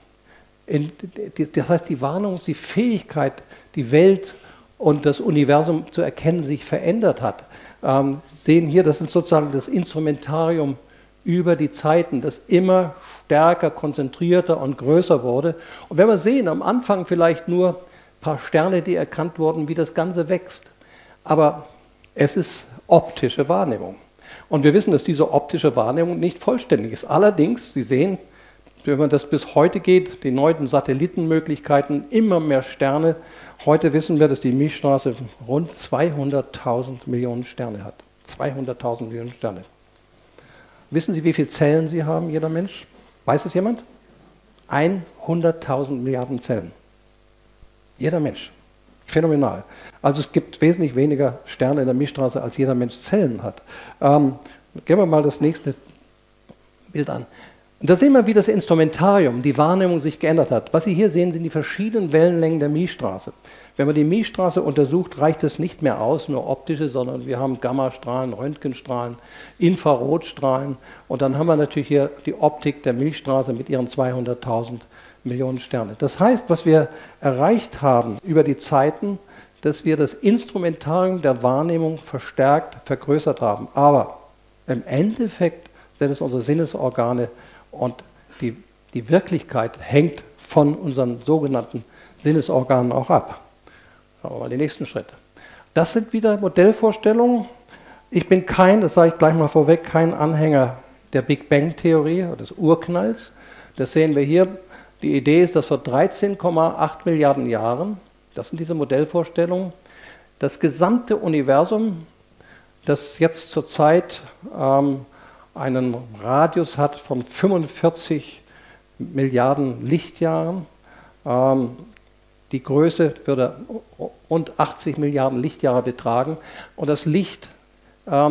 das heißt die Wahrnehmung, die Fähigkeit, die Welt und das Universum zu erkennen, sich verändert hat. Sehen hier, das ist sozusagen das Instrumentarium über die Zeiten, das immer stärker, konzentrierter und größer wurde. Und wenn wir sehen, am Anfang vielleicht nur ein paar Sterne, die erkannt wurden, wie das Ganze wächst. Aber es ist optische Wahrnehmung. Und wir wissen, dass diese optische Wahrnehmung nicht vollständig ist. Allerdings, Sie sehen, wenn man das bis heute geht, die neuen Satellitenmöglichkeiten, immer mehr Sterne. Heute wissen wir, dass die Milchstraße rund 200.000 Millionen Sterne hat. 200.000 Millionen Sterne. Wissen Sie, wie viele Zellen Sie haben, jeder Mensch? Weiß es jemand? 100.000 Milliarden Zellen. Jeder Mensch. Phänomenal. Also es gibt wesentlich weniger Sterne in der Milchstraße, als jeder Mensch Zellen hat. Gehen wir mal das nächste Bild an. Und da sehen wir, wie das Instrumentarium, die Wahrnehmung sich geändert hat. Was Sie hier sehen, sind die verschiedenen Wellenlängen der Milchstraße. Wenn man die Milchstraße untersucht, reicht es nicht mehr aus, nur optische, sondern wir haben Gammastrahlen, Röntgenstrahlen, Infrarotstrahlen. Und dann haben wir natürlich hier die Optik der Milchstraße mit ihren 200.000 Millionen Sterne. Das heißt, was wir erreicht haben über die Zeiten, dass wir das Instrumentarium der Wahrnehmung verstärkt, vergrößert haben. Aber im Endeffekt sind es unsere Sinnesorgane und die Wirklichkeit hängt von unseren sogenannten Sinnesorganen auch ab. Schauen wir mal den nächsten Schritt. Das sind wieder Modellvorstellungen. Ich bin das sage ich gleich mal vorweg, kein Anhänger der Big Bang-Theorie oder des Urknalls. Das sehen wir hier. Die Idee ist, dass vor 13,8 Milliarden Jahren, das sind diese Modellvorstellungen, das gesamte Universum, das jetzt zurzeit einen Radius hat von 45 Milliarden Lichtjahren, die Größe würde rund 80 Milliarden Lichtjahre betragen und das Licht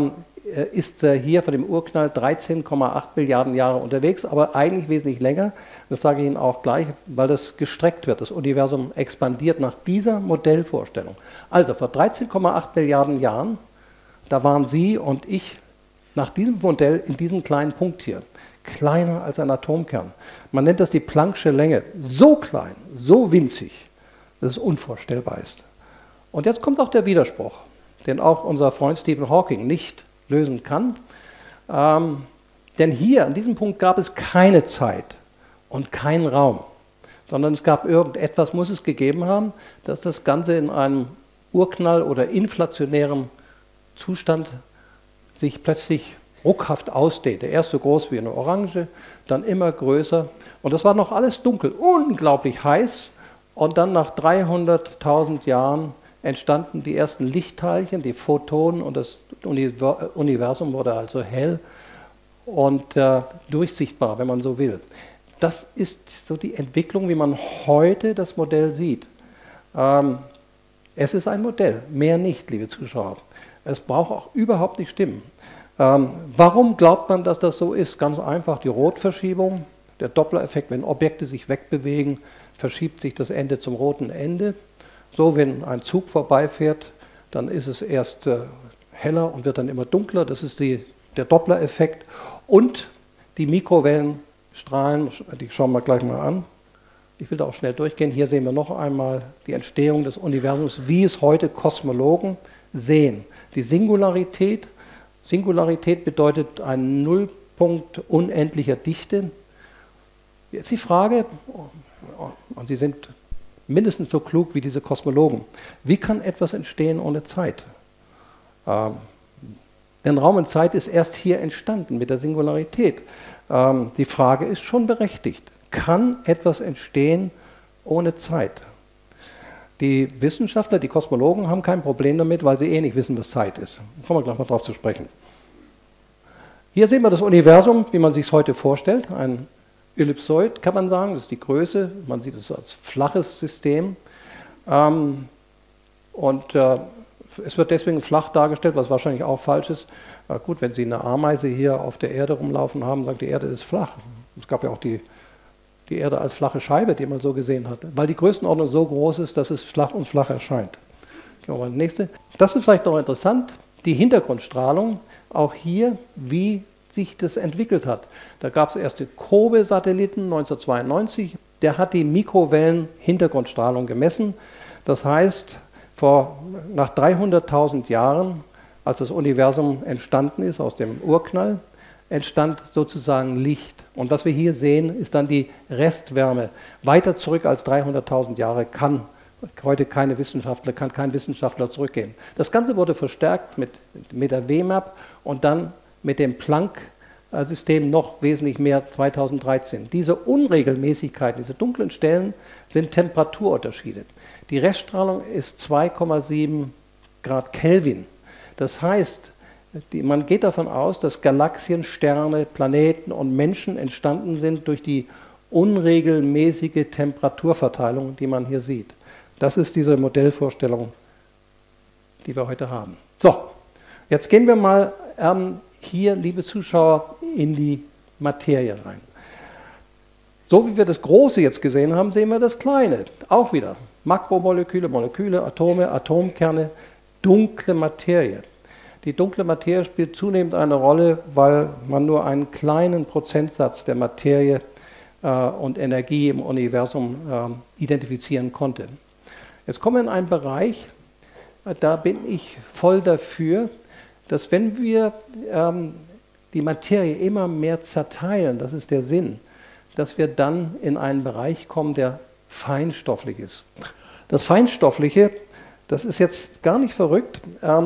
ist hier von dem Urknall 13,8 Milliarden Jahre unterwegs, aber eigentlich wesentlich länger. Das sage ich Ihnen auch gleich, weil das gestreckt wird. Das Universum expandiert nach dieser Modellvorstellung. Also vor 13,8 Milliarden Jahren, da waren Sie und ich nach diesem Modell in diesem kleinen Punkt hier. Kleiner als ein Atomkern. Man nennt das die Planck'sche Länge. So klein, so winzig, dass es unvorstellbar ist. Und jetzt kommt auch der Widerspruch, den auch unser Freund Stephen Hawking nicht lösen kann. Denn hier, an diesem Punkt, gab es keine Zeit und keinen Raum, sondern es gab irgendetwas, muss es gegeben haben, dass das Ganze in einem Urknall oder inflationärem Zustand sich plötzlich ruckhaft ausdehnte. Erst so groß wie eine Orange, dann immer größer. Und das war noch alles dunkel, unglaublich heiß. Und dann nach 300.000 Jahren entstanden die ersten Lichtteilchen, die Photonen, und das Universum wurde also hell und durchsichtbar, wenn man so will. Das ist so die Entwicklung, wie man heute das Modell sieht. Es ist ein Modell, mehr nicht, liebe Zuschauer. Es braucht auch überhaupt nicht stimmen. Warum glaubt man, dass das so ist? Ganz einfach, die Rotverschiebung, der Doppler-Effekt, wenn Objekte sich wegbewegen, verschiebt sich das Ende zum roten Ende. So, wenn ein Zug vorbeifährt, dann ist es erst heller und wird dann immer dunkler. Das ist der Doppler-Effekt. Und die Mikrowellenstrahlen, die schauen wir gleich mal an. Ich will da auch schnell durchgehen. Hier sehen wir noch einmal die Entstehung des Universums, wie es heute Kosmologen sehen. Die Singularität. Singularität bedeutet ein Nullpunkt unendlicher Dichte. Jetzt die Frage, und Sie sind mindestens so klug wie diese Kosmologen, wie kann etwas entstehen ohne Zeit? Denn Raum und Zeit ist erst hier entstanden mit der Singularität. Die Frage ist schon berechtigt. Kann etwas entstehen ohne Zeit? Die Wissenschaftler, die Kosmologen haben kein Problem damit, weil sie eh nicht wissen, was Zeit ist. Da kommen wir gleich mal drauf zu sprechen. Hier sehen wir das Universum, wie man sich es heute vorstellt. Ein Ellipsoid, kann man sagen, das ist die Größe. Man sieht es als flaches System. Es wird deswegen flach dargestellt, was wahrscheinlich auch falsch ist. Gut, wenn Sie eine Ameise hier auf der Erde rumlaufen haben, sagt die Erde ist flach. Es gab ja auch die Erde als flache Scheibe, die man so gesehen hat, weil die Größenordnung so groß ist, dass es flach und flach erscheint. Gehen wir mal nächste. Das ist vielleicht noch interessant, die Hintergrundstrahlung, auch hier, wie sich das entwickelt hat. Da gab es erste COBE-Satelliten 1992, der hat die Mikrowellen-Hintergrundstrahlung gemessen. Das heißt, nach 300.000 Jahren, als das Universum entstanden ist aus dem Urknall, entstand sozusagen Licht. Und was wir hier sehen, ist dann die Restwärme. Weiter zurück als 300.000 Jahre kann heute kein Wissenschaftler zurückgehen. Das Ganze wurde verstärkt mit der WMAP und dann mit dem Planck-System noch wesentlich mehr 2013. Diese Unregelmäßigkeiten, diese dunklen Stellen sind Temperaturunterschiede. Die Reststrahlung ist 2,7 Grad Kelvin. Das heißt, man geht davon aus, dass Galaxien, Sterne, Planeten und Menschen entstanden sind durch die unregelmäßige Temperaturverteilung, die man hier sieht. Das ist diese Modellvorstellung, die wir heute haben. So, jetzt gehen wir mal hier, liebe Zuschauer, in die Materie rein. So wie wir das Große jetzt gesehen haben, sehen wir das Kleine. Auch wieder Makromoleküle, Moleküle, Atome, Atomkerne, dunkle Materie. Die dunkle Materie spielt zunehmend eine Rolle, weil man nur einen kleinen Prozentsatz der Materie und Energie im Universum identifizieren konnte. Jetzt kommen wir in einen Bereich, da bin ich voll dafür, dass wenn wir die Materie immer mehr zerteilen, das ist der Sinn, dass wir dann in einen Bereich kommen, der feinstofflich ist. Das Feinstoffliche, das ist jetzt gar nicht verrückt,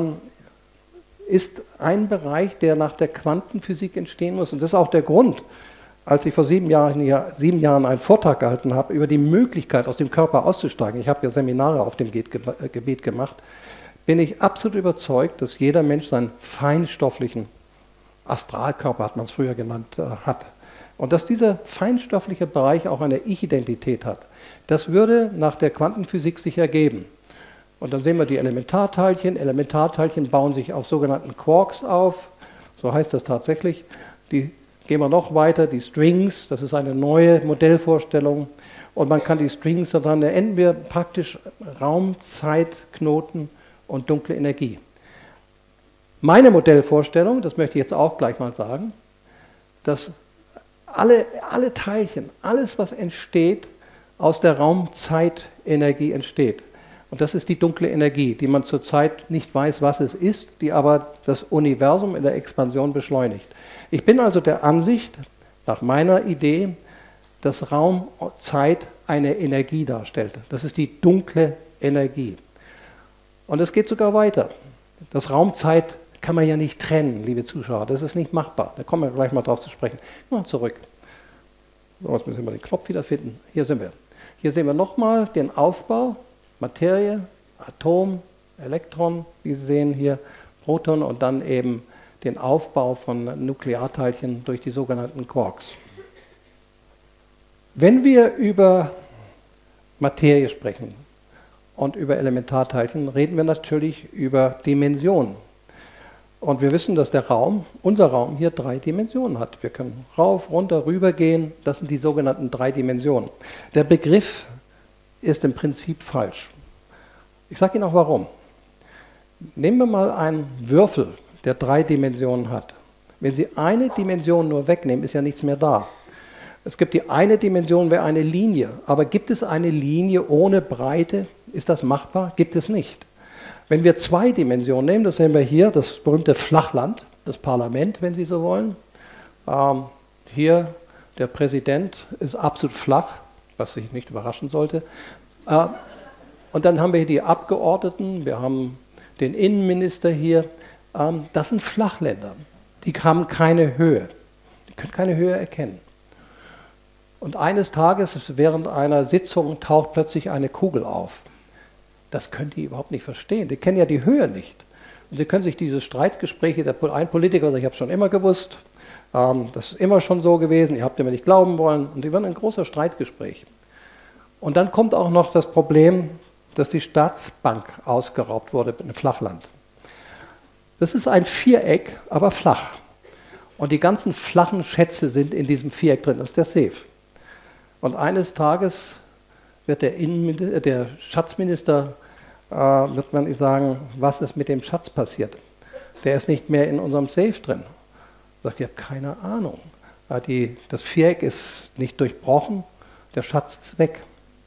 ist ein Bereich, der nach der Quantenphysik entstehen muss. Und das ist auch der Grund, als ich vor 7 Jahren einen Vortrag gehalten habe über die Möglichkeit, aus dem Körper auszusteigen. Ich habe ja Seminare auf dem Gebiet gemacht. Bin ich absolut überzeugt, dass jeder Mensch seinen feinstofflichen Astralkörper, hat man es früher genannt, hat. Und dass dieser feinstoffliche Bereich auch eine Ich-Identität hat. Das würde nach der Quantenphysik sich ergeben. Und dann sehen wir die Elementarteilchen. Elementarteilchen bauen sich auf sogenannten Quarks auf. So heißt das tatsächlich. Die gehen wir noch weiter, die Strings, das ist eine neue Modellvorstellung. Und man kann die Strings daran, da enden wir praktisch Raum, Zeit, Knoten und dunkle Energie. Meine Modellvorstellung, das möchte ich jetzt auch gleich mal sagen, dass alle Teilchen, alles was entsteht, aus der Raum-Zeit-Energie entsteht. Und das ist die dunkle Energie, die man zurzeit nicht weiß, was es ist, die aber das Universum in der Expansion beschleunigt. Ich bin also der Ansicht, nach meiner Idee, dass Raum und Zeit eine Energie darstellt. Das ist die dunkle Energie. Und es geht sogar weiter. Das Raum-Zeit kann man ja nicht trennen, liebe Zuschauer. Das ist nicht machbar. Da kommen wir gleich mal drauf zu sprechen. Mal zurück. So, jetzt müssen wir den Knopf wieder finden. Hier sind wir. Hier sehen wir nochmal den Aufbau. Materie, Atom, Elektron, wie Sie sehen hier, Proton und dann eben den Aufbau von Nuklearteilchen durch die sogenannten Quarks. Wenn wir über Materie sprechen und über Elementarteilchen, reden wir natürlich über Dimensionen. Und wir wissen, dass der Raum, unser Raum hier 3 Dimensionen hat. Wir können rauf, runter, rüber gehen. Das sind die sogenannten 3 Dimensionen. Der Begriff ist im Prinzip falsch. Ich sage Ihnen auch warum. Nehmen wir mal einen Würfel, der 3 Dimensionen hat. Wenn Sie eine Dimension nur wegnehmen, ist ja nichts mehr da. Es gibt die eine Dimension, wäre eine Linie. Aber gibt es eine Linie ohne Breite? Ist das machbar? Gibt es nicht. Wenn wir 2 Dimensionen nehmen, das sehen wir hier, das berühmte Flachland, das Parlament, wenn Sie so wollen. Hier der Präsident ist absolut flach, was sich nicht überraschen sollte. Und dann haben wir hier die Abgeordneten, wir haben den Innenminister hier. Das sind Flachländer. Die haben keine Höhe. Die können keine Höhe erkennen. Und eines Tages, während einer Sitzung, taucht plötzlich eine Kugel auf. Das können die überhaupt nicht verstehen. Die kennen ja die Höhe nicht. Und sie können sich diese Streitgespräche, ein Politiker sagt, ich habe es schon immer gewusst, das ist immer schon so gewesen, ihr habt mir nicht glauben wollen. Und die werden ein großer Streitgespräch. Und dann kommt auch noch das Problem, dass die Staatsbank ausgeraubt wurde in Flachland. Das ist ein Viereck, aber flach. Und die ganzen flachen Schätze sind in diesem Viereck drin, das ist der Safe. Und eines Tages wird der Schatzminister, wird man sagen, was ist mit dem Schatz passiert? Der ist nicht mehr in unserem Safe drin. Sagt, ich habe keine Ahnung. Das Viereck ist nicht durchbrochen, der Schatz ist weg.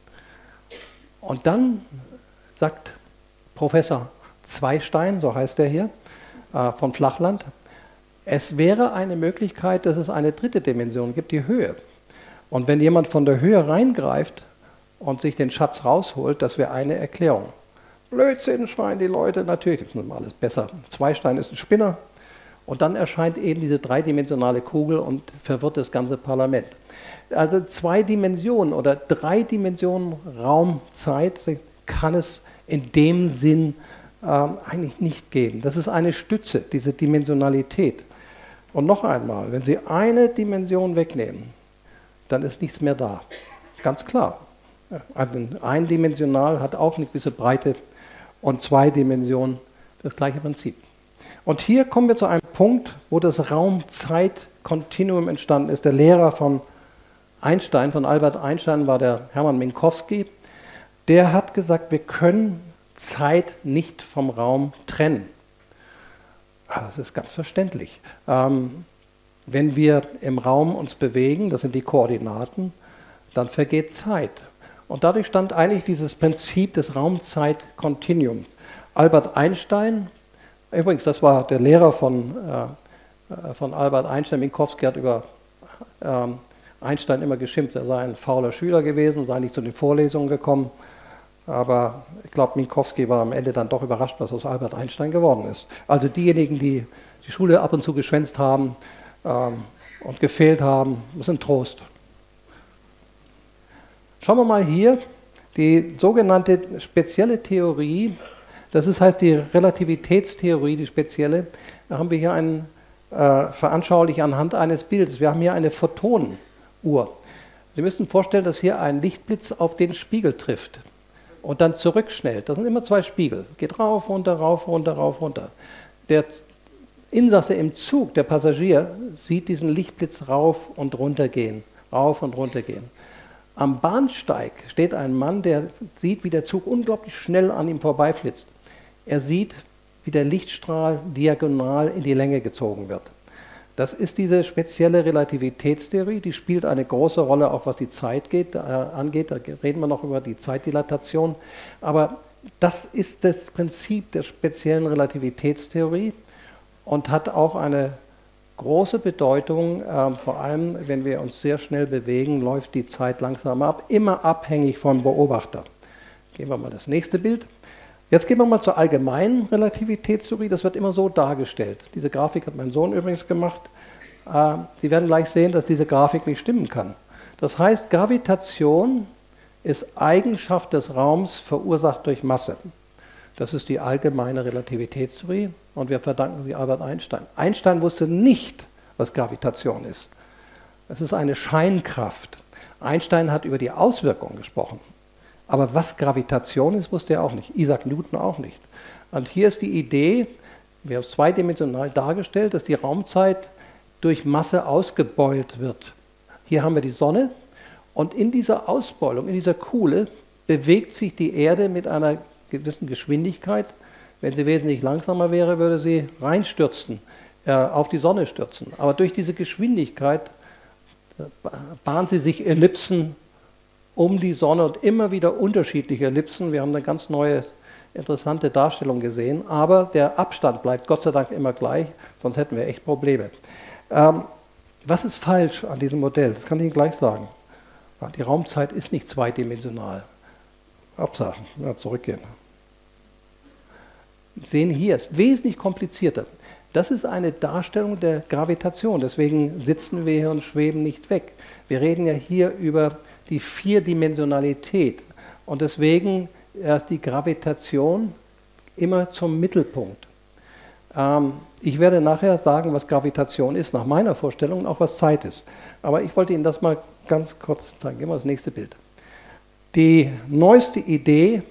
Und dann sagt Professor Zweistein, so heißt er hier, von Flachland, es wäre eine Möglichkeit, dass es eine 3. Dimension gibt, die Höhe. Und wenn jemand von der Höhe reingreift und sich den Schatz rausholt, das wäre eine Erklärung. Blödsinn, schreien die Leute, natürlich, das ist immer alles besser. Zweistein ist ein Spinner. Und dann erscheint eben diese 3-dimensionale Kugel und verwirrt das ganze Parlament. Also 2 Dimensionen oder 3 Dimensionen Raum, Zeit kann es in dem Sinn eigentlich nicht geben. Das ist eine Stütze, diese Dimensionalität. Und noch einmal, wenn Sie eine Dimension wegnehmen, dann ist nichts mehr da. Ganz klar. Eindimensional hat auch eine gewisse Breite und 2 Dimensionen das gleiche Prinzip. Und hier kommen wir zu einem Punkt, wo das Raum-Zeit-Kontinuum entstanden ist. Der Lehrer von Einstein, von Albert Einstein, war der Hermann Minkowski. Der hat gesagt, wir können Zeit nicht vom Raum trennen. Das ist ganz verständlich. Wenn wir im Raum uns bewegen, das sind die Koordinaten, dann vergeht Zeit. Und dadurch stand eigentlich dieses Prinzip des Raum-Zeit-Kontinuums. Albert Einstein, übrigens, das war der Lehrer von Albert Einstein, Minkowski hat über Einstein immer geschimpft, er sei ein fauler Schüler gewesen, sei nicht zu den Vorlesungen gekommen. Aber ich glaube, Minkowski war am Ende dann doch überrascht, was aus Albert Einstein geworden ist. Also diejenigen, die die Schule ab und zu geschwänzt haben und gefehlt haben, das ist ein Trost. Schauen wir mal hier, die sogenannte spezielle Theorie, heißt die Relativitätstheorie, die spezielle, da haben wir hier einen veranschaulicht anhand eines Bildes. Wir haben hier eine Photonenuhr. Sie müssen vorstellen, dass hier ein Lichtblitz auf den Spiegel trifft und dann zurückschnellt. Das sind immer 2 Spiegel. Geht rauf, runter, rauf, runter, rauf, runter. Der Insasse im Zug, der Passagier, sieht diesen Lichtblitz rauf und runter gehen, rauf und runter gehen. Am Bahnsteig steht ein Mann, der sieht, wie der Zug unglaublich schnell an ihm vorbeiflitzt. Er sieht, wie der Lichtstrahl diagonal in die Länge gezogen wird. Das ist diese spezielle Relativitätstheorie, die spielt eine große Rolle, auch was die Zeit angeht. Da reden wir noch über die Zeitdilatation. Aber das ist das Prinzip der speziellen Relativitätstheorie und hat auch eine große Bedeutung, vor allem wenn wir uns sehr schnell bewegen, läuft die Zeit langsam ab, immer abhängig vom Beobachter. Gehen wir mal das nächste Bild. Jetzt gehen wir mal zur allgemeinen Relativitätstheorie. Das wird immer so dargestellt. Diese Grafik hat mein Sohn übrigens gemacht. Sie werden gleich sehen, dass diese Grafik nicht stimmen kann. Das heißt, Gravitation ist Eigenschaft des Raums verursacht durch Masse. Das ist die allgemeine Relativitätstheorie und wir verdanken sie Albert Einstein. Einstein wusste nicht, was Gravitation ist. Es ist eine Scheinkraft. Einstein hat über die Auswirkungen gesprochen. Aber was Gravitation ist, wusste er auch nicht. Isaac Newton auch nicht. Und hier ist die Idee, wir haben es zweidimensional dargestellt, dass die Raumzeit durch Masse ausgebeult wird. Hier haben wir die Sonne und in dieser Ausbeulung, in dieser Kuhle, bewegt sich die Erde mit einer gewissen Geschwindigkeit. Wenn sie wesentlich langsamer wäre, würde sie reinstürzen, auf die Sonne stürzen. Aber durch diese Geschwindigkeit bahnt sie sich Ellipsen um die Sonne und immer wieder unterschiedliche Ellipsen. Wir haben eine ganz neue, interessante Darstellung gesehen, aber der Abstand bleibt Gott sei Dank immer gleich, sonst hätten wir echt Probleme. Was ist falsch an diesem Modell? Das kann ich Ihnen gleich sagen. Die Raumzeit ist nicht zweidimensional. Absagen, ja, zurückgehen. Sehen hier, ist wesentlich komplizierter. Das ist eine Darstellung der Gravitation, deswegen sitzen wir hier und schweben nicht weg. Wir reden ja hier über die Vierdimensionalität und deswegen ist die Gravitation immer zum Mittelpunkt. Ich werde nachher sagen, was Gravitation ist, nach meiner Vorstellung und auch was Zeit ist. Aber ich wollte Ihnen das mal ganz kurz zeigen. Gehen wir das nächste Bild. Die neueste Idee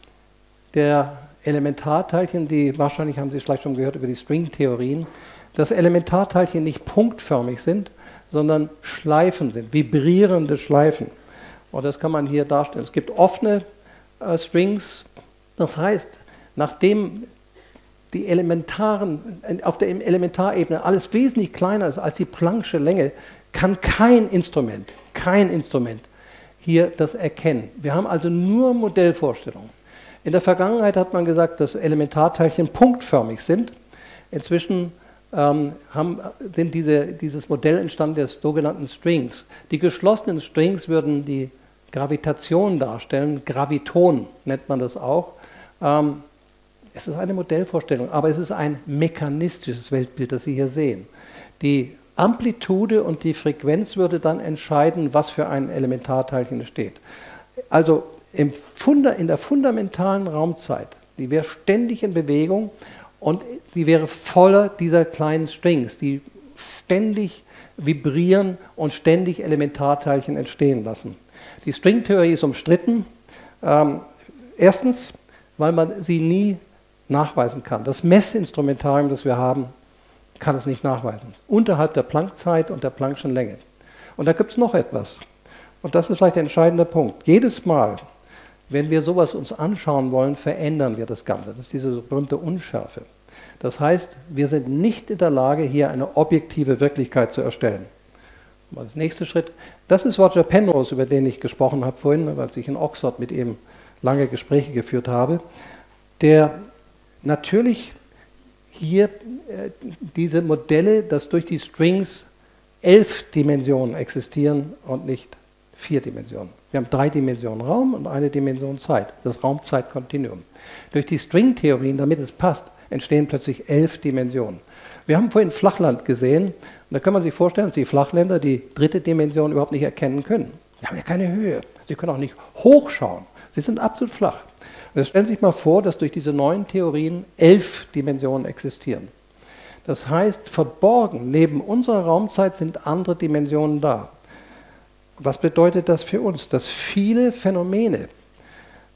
der Elementarteilchen, die wahrscheinlich haben Sie vielleicht schon gehört über die Stringtheorien, dass Elementarteilchen nicht punktförmig sind, sondern Schleifen sind, vibrierende Schleifen. Und das kann man hier darstellen. Es gibt offene Strings, das heißt, nachdem die auf der Elementarebene alles wesentlich kleiner ist als die Planck'sche Länge, kann kein Instrument hier das erkennen. Wir haben also nur Modellvorstellungen. In der Vergangenheit hat man gesagt, dass Elementarteilchen punktförmig sind. Inzwischen sind dieses Modell entstanden der sogenannten Strings. Die geschlossenen Strings würden die Gravitation darstellen, Graviton nennt man das auch. Es ist eine Modellvorstellung, aber es ist ein mechanistisches Weltbild, das Sie hier sehen. Die Amplitude und die Frequenz würde dann entscheiden, was für ein Elementarteilchen steht. Also in der fundamentalen Raumzeit, die wäre ständig in Bewegung und die wäre voller dieser kleinen Strings, die ständig vibrieren und ständig Elementarteilchen entstehen lassen. Die Stringtheorie ist umstritten. Erstens, weil man sie nie nachweisen kann. Das Messinstrumentarium, das wir haben, kann es nicht nachweisen. Unterhalb der Planck-Zeit und der Planck'schen Länge. Und da gibt es noch etwas. Und das ist vielleicht der entscheidende Punkt. Jedes Mal, wenn wir sowas uns anschauen wollen, verändern wir das Ganze. Das ist diese berühmte Unschärfe. Das heißt, wir sind nicht in der Lage, hier eine objektive Wirklichkeit zu erstellen. Mal das nächste Schritt. Das ist Roger Penrose, über den ich gesprochen habe vorhin, als ich in Oxford mit ihm lange Gespräche geführt habe, der natürlich hier diese Modelle, dass durch die Strings 11 Dimensionen existieren und nicht 4 Dimensionen. Wir haben 3 Dimensionen Raum und 1 Dimension Zeit, das Raumzeitkontinuum. Durch die Stringtheorien, damit es passt, entstehen plötzlich 11 Dimensionen. Wir haben vorhin Flachland gesehen, und da kann man sich vorstellen, dass die Flachländer die 3. Dimension überhaupt nicht erkennen können. Die haben ja keine Höhe, sie können auch nicht hochschauen, sie sind absolut flach. Und jetzt stellen Sie sich mal vor, dass durch diese neuen Theorien 11 Dimensionen existieren. Das heißt, verborgen neben unserer Raumzeit sind andere Dimensionen da. Was bedeutet das für uns? Dass viele Phänomene,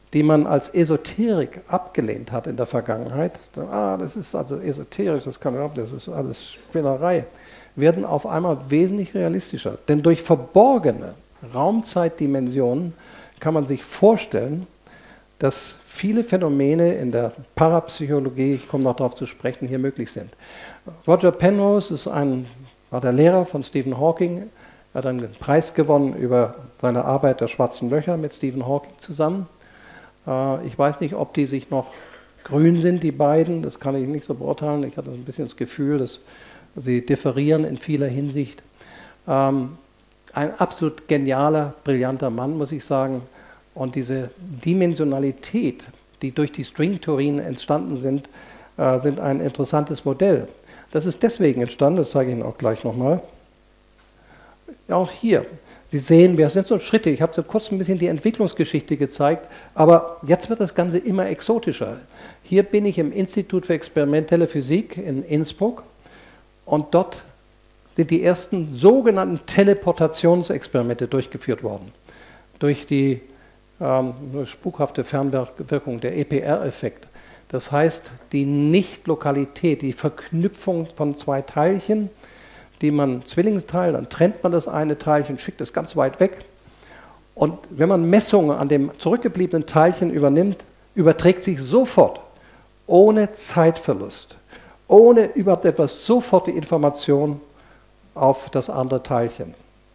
die man als Esoterik abgelehnt hat in der Vergangenheit, das ist also esoterisch, das ist alles Spinnerei, werden auf einmal wesentlich realistischer. Denn durch verborgene Raumzeitdimensionen kann man sich vorstellen, dass viele Phänomene in der Parapsychologie, ich komme noch darauf zu sprechen, hier möglich sind. Roger Penrose war der Lehrer von Stephen Hawking, hat einen Preis gewonnen über seine Arbeit der schwarzen Löcher mit Stephen Hawking zusammen. Ich weiß nicht, ob die sich noch grün sind, die beiden, das kann ich nicht so beurteilen. Ich hatte ein bisschen das Gefühl, dass sie differieren in vieler Hinsicht. Ein absolut genialer, brillanter Mann, muss ich sagen. Und diese Dimensionalität, die durch die Stringtheorien entstanden sind, sind ein interessantes Modell. Das ist deswegen entstanden, das zeige ich Ihnen auch gleich nochmal. Auch hier, Sie sehen, wir sind so Schritte, ich habe so kurz ein bisschen die Entwicklungsgeschichte gezeigt, aber jetzt wird das Ganze immer exotischer. Hier bin ich im Institut für experimentelle Physik in Innsbruck und dort sind die ersten sogenannten Teleportationsexperimente durchgeführt worden. Durch die spukhafte Fernwirkung, der EPR-Effekt. Das heißt, die Nichtlokalität, die Verknüpfung von zwei Teilchen, die man Zwillingsteil, dann trennt man das eine Teilchen, schickt es ganz weit weg. Und wenn man Messungen an dem zurückgebliebenen Teilchen übernimmt, überträgt sich sofort, ohne Zeitverlust, ohne überhaupt etwas, sofort die Information auf das andere Teilchen.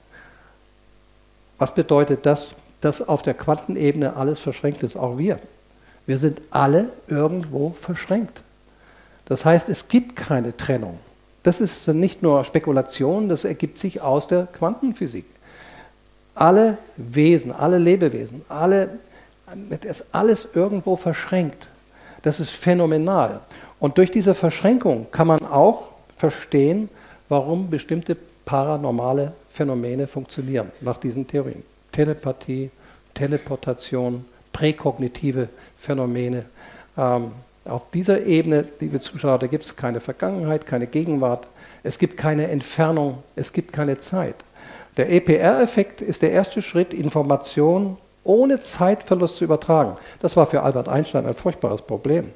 Was bedeutet das? Dass auf der Quantenebene alles verschränkt ist, auch wir. Wir sind alle irgendwo verschränkt. Das heißt, es gibt keine Trennung. Das ist nicht nur Spekulation, das ergibt sich aus der Quantenphysik. Alle Wesen, alle Lebewesen, ist alles irgendwo verschränkt. Das ist phänomenal. Und durch diese Verschränkung kann man auch verstehen, warum bestimmte paranormale Phänomene funktionieren, nach diesen Theorien. Telepathie, Teleportation, präkognitive Phänomene. Auf dieser Ebene, liebe Zuschauer, da gibt es keine Vergangenheit, keine Gegenwart, es gibt keine Entfernung, es gibt keine Zeit. Der EPR-Effekt ist der erste Schritt, Information ohne Zeitverlust zu übertragen. Das war für Albert Einstein ein furchtbares Problem,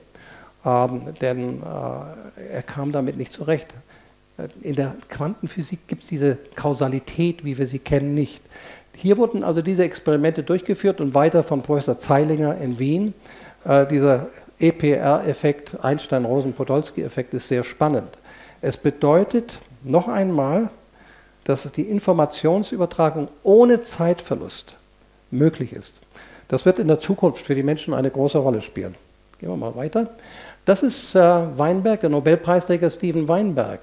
denn er kam damit nicht zurecht. In der Quantenphysik gibt es diese Kausalität, wie wir sie kennen, nicht. Hier wurden also diese Experimente durchgeführt und weiter von Professor Zeilinger in Wien. Dieser EPR-Effekt, Einstein-Rosen-Podolsky-Effekt, ist sehr spannend. Es bedeutet noch einmal, dass die Informationsübertragung ohne Zeitverlust möglich ist. Das wird in der Zukunft für die Menschen eine große Rolle spielen. Gehen wir mal weiter. Das ist Weinberg, der Nobelpreisträger Steven Weinberg.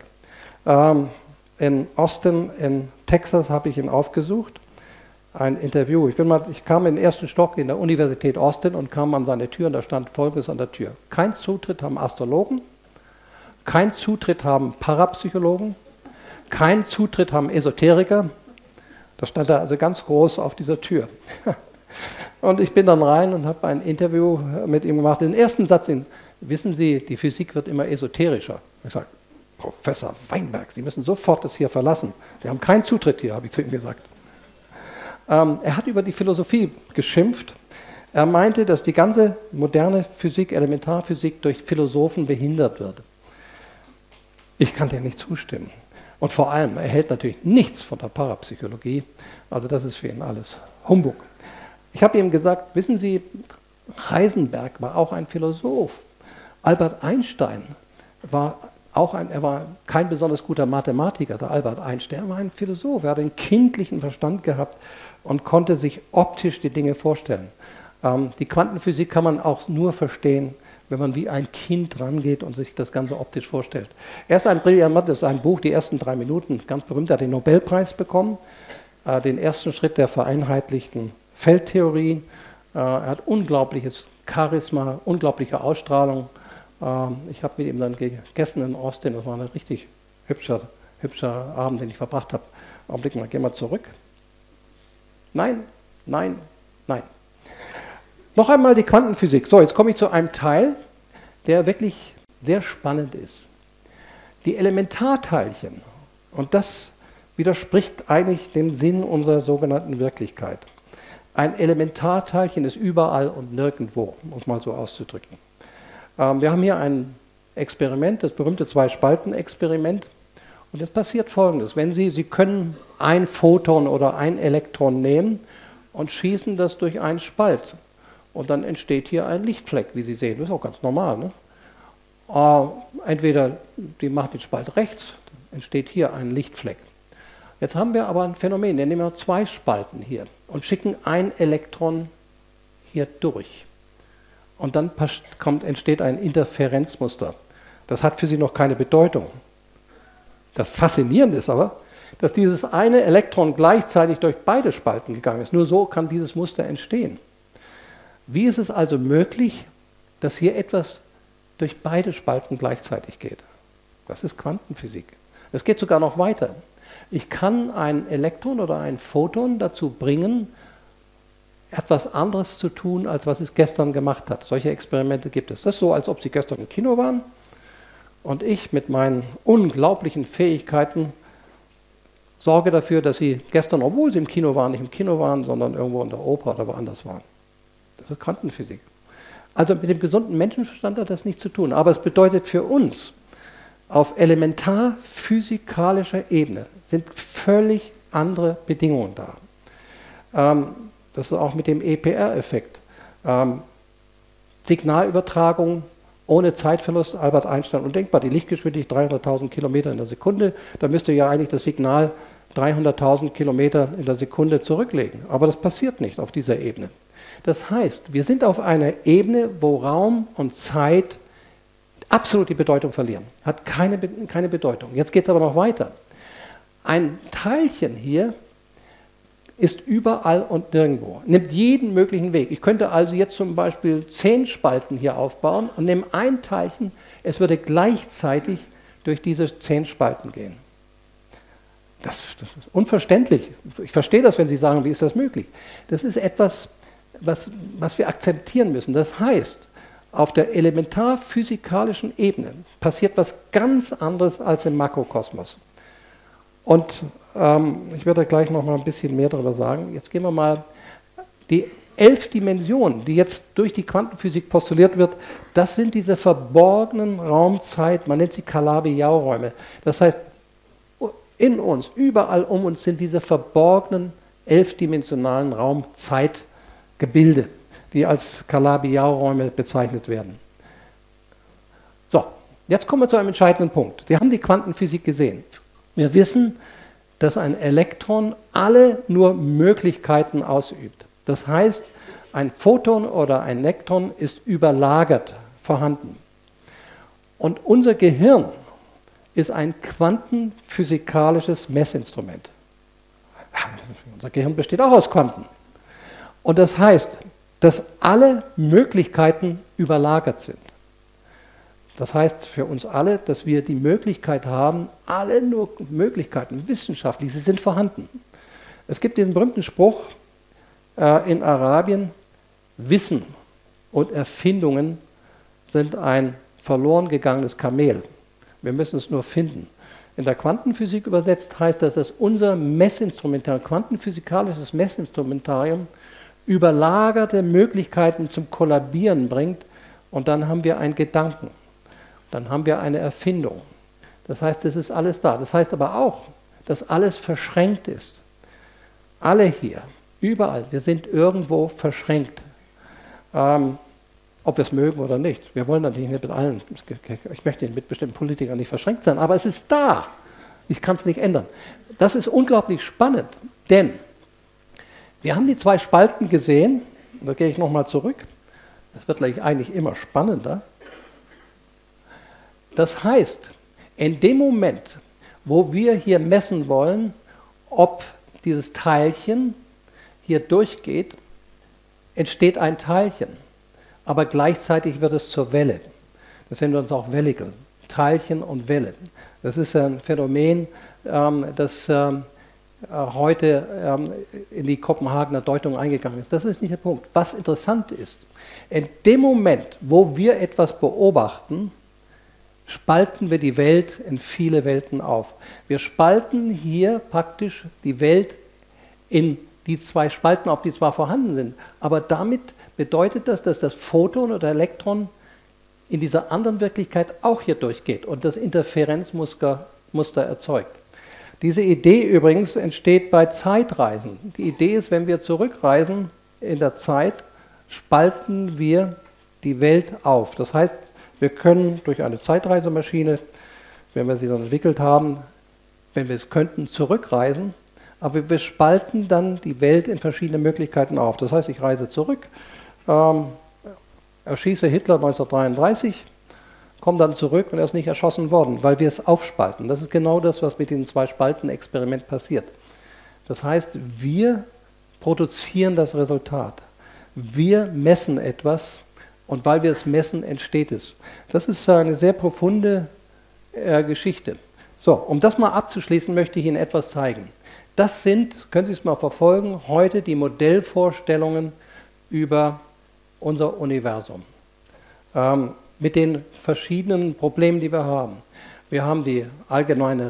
In Austin, in Texas, habe ich ihn aufgesucht. Ein Interview. Ich kam in den ersten Stock in der Universität Austin und kam an seine Tür und da stand Folgendes an der Tür. Kein Zutritt haben Astrologen, kein Zutritt haben Parapsychologen, kein Zutritt haben Esoteriker. Das stand da also ganz groß auf dieser Tür. Und ich bin dann rein und habe ein Interview mit ihm gemacht. Den ersten Satz, wissen Sie, die Physik wird immer esoterischer. Ich sage, Professor Weinberg, Sie müssen sofort das hier verlassen. Sie haben keinen Zutritt hier, habe ich zu ihm gesagt. Er hat über die Philosophie geschimpft. Er meinte, dass die ganze moderne Physik, Elementarphysik durch Philosophen behindert wird. Ich kann dem nicht zustimmen. Und vor allem, er hält natürlich nichts von der Parapsychologie. Also das ist für ihn alles Humbug. Ich habe ihm gesagt, wissen Sie, Heisenberg war auch ein Philosoph. Albert Einstein war er war kein besonders guter Mathematiker, der Albert Einstein, er war ein Philosoph, er hat einen kindlichen Verstand gehabt und konnte sich optisch die Dinge vorstellen. Die Quantenphysik kann man auch nur verstehen, wenn man wie ein Kind rangeht und sich das Ganze optisch vorstellt. Er ist ein brillanter Mann, das ist ein Buch, die ersten 3 Minuten, ganz berühmt, er hat den Nobelpreis bekommen, den ersten Schritt der vereinheitlichten Feldtheorie. Er hat unglaubliches Charisma, unglaubliche Ausstrahlung. Ich habe mit ihm dann gegessen in Austin, das war ein richtig hübscher Abend, den ich verbracht habe. Augenblick mal, gehen wir zurück. Nein, nein, nein. Noch einmal die Quantenphysik. So, jetzt komme ich zu einem Teil, der wirklich sehr spannend ist. Die Elementarteilchen, und das widerspricht eigentlich dem Sinn unserer sogenannten Wirklichkeit. Ein Elementarteilchen ist überall und nirgendwo, um es mal so auszudrücken. Wir haben hier ein Experiment, das berühmte Zwei-Spalten-Experiment. Und es passiert Folgendes. Sie können ein Photon oder ein Elektron nehmen und schießen das durch einen Spalt. Und dann entsteht hier ein Lichtfleck, wie Sie sehen. Das ist auch ganz normal. Ne? Entweder die machen den Spalt rechts, dann entsteht hier ein Lichtfleck. Jetzt haben wir aber ein Phänomen, wir nehmen zwei Spalten hier und schicken ein Elektron hier durch. Und dann entsteht ein Interferenzmuster. Das hat für Sie noch keine Bedeutung. Das Faszinierende ist aber, dass dieses eine Elektron gleichzeitig durch beide Spalten gegangen ist. Nur so kann dieses Muster entstehen. Wie ist es also möglich, dass hier etwas durch beide Spalten gleichzeitig geht? Das ist Quantenphysik. Es geht sogar noch weiter. Ich kann ein Elektron oder ein Photon dazu bringen, etwas anderes zu tun, als was es gestern gemacht hat. Solche Experimente gibt es. Das ist so, als ob Sie gestern im Kino waren und ich mit meinen unglaublichen Fähigkeiten sorge dafür, dass Sie gestern, obwohl Sie im Kino waren, nicht im Kino waren, sondern irgendwo in der Oper oder woanders waren. Das ist Quantenphysik. Also mit dem gesunden Menschenverstand hat das nichts zu tun. Aber es bedeutet für uns, auf elementarphysikalischer Ebene sind völlig andere Bedingungen da. Das ist auch mit dem EPR-Effekt. Signalübertragung ohne Zeitverlust, Albert Einstein undenkbar. Die Lichtgeschwindigkeit 300.000 Kilometer in der Sekunde. Da müsste ja eigentlich das Signal 300.000 Kilometer in der Sekunde zurücklegen. Aber das passiert nicht auf dieser Ebene. Das heißt, wir sind auf einer Ebene, wo Raum und Zeit absolut die Bedeutung verlieren. Hat keine Bedeutung. Jetzt geht es aber noch weiter. Ein Teilchen hier ist überall und nirgendwo. Nimmt jeden möglichen Weg. Ich könnte also jetzt zum Beispiel 10 Spalten hier aufbauen und nehme ein Teilchen, es würde gleichzeitig durch diese 10 Spalten gehen. Das ist unverständlich. Ich verstehe das, wenn Sie sagen, wie ist das möglich? Das ist etwas, was wir akzeptieren müssen. Das heißt, auf der elementarphysikalischen Ebene passiert was ganz anderes als im Makrokosmos. Und ich werde gleich noch mal ein bisschen mehr darüber sagen. Jetzt gehen wir mal die 11 Dimensionen, die jetzt durch die Quantenphysik postuliert wird, das sind diese verborgenen Raumzeit, man nennt sie Calabi-Yau-Räume. Das heißt, in uns, überall um uns sind diese verborgenen 11-dimensionalen Raumzeitgebilde, die als Calabi-Yau-Räume bezeichnet werden. So, jetzt kommen wir zu einem entscheidenden Punkt. Sie haben die Quantenphysik gesehen. Wir wissen, dass ein Elektron alle nur Möglichkeiten ausübt. Das heißt, ein Photon oder ein Elektron ist überlagert vorhanden. Und unser Gehirn ist ein quantenphysikalisches Messinstrument. Unser Gehirn besteht auch aus Quanten. Und das heißt, dass alle Möglichkeiten überlagert sind. Das heißt für uns alle, dass wir die Möglichkeit haben, alle nur Möglichkeiten, wissenschaftlich, sie sind vorhanden. Es gibt diesen berühmten Spruch in Arabien, Wissen und Erfindungen sind ein verloren gegangenes Kamel. Wir müssen es nur finden. In der Quantenphysik übersetzt heißt das, dass unser Messinstrumentarium, quantenphysikalisches Messinstrumentarium, überlagerte Möglichkeiten zum Kollabieren bringt und dann haben wir einen Gedanken. Dann haben wir eine Erfindung. Das heißt, es ist alles da. Das heißt aber auch, dass alles verschränkt ist. Alle hier, überall, wir sind irgendwo verschränkt. Ob wir es mögen oder nicht. Wir wollen natürlich nicht mit allen, ich möchte mit bestimmten Politikern nicht verschränkt sein, aber es ist da. Ich kann es nicht ändern. Das ist unglaublich spannend, denn wir haben die 2 Spalten gesehen, da gehe ich nochmal zurück. Das wird gleich eigentlich immer spannender. Das heißt, in dem Moment, wo wir hier messen wollen, ob dieses Teilchen hier durchgeht, entsteht ein Teilchen, aber gleichzeitig wird es zur Welle. Das nennen wir uns auch Wellicle, Teilchen und Welle. Das ist ein Phänomen, das heute in die Kopenhagener Deutung eingegangen ist. Das ist nicht der Punkt. Was interessant ist, in dem Moment, wo wir etwas beobachten, spalten wir die Welt in viele Welten auf. Wir spalten hier praktisch die Welt in die zwei Spalten auf, die zwar vorhanden sind, aber damit bedeutet das, dass das Photon oder Elektron in dieser anderen Wirklichkeit auch hier durchgeht und das Interferenzmuster erzeugt. Diese Idee übrigens entsteht bei Zeitreisen. Die Idee ist, wenn wir zurückreisen in der Zeit, spalten wir die Welt auf. Das heißt, wir können durch eine Zeitreisemaschine, wenn wir sie dann entwickelt haben, wenn wir es könnten, zurückreisen, aber wir spalten dann die Welt in verschiedene Möglichkeiten auf. Das heißt, ich reise zurück, erschieße Hitler 1933, komme dann zurück und er ist nicht erschossen worden, weil wir es aufspalten. Das ist genau das, was mit diesem Zwei-Spalten-Experiment passiert. Das heißt, wir produzieren das Resultat. Wir messen etwas und weil wir es messen, entsteht es. Das ist eine sehr profunde Geschichte. So, um das mal abzuschließen, möchte ich Ihnen etwas zeigen. Das sind, können Sie es mal verfolgen, heute die Modellvorstellungen über unser Universum. Mit den verschiedenen Problemen, die wir haben. Wir haben die allgemeine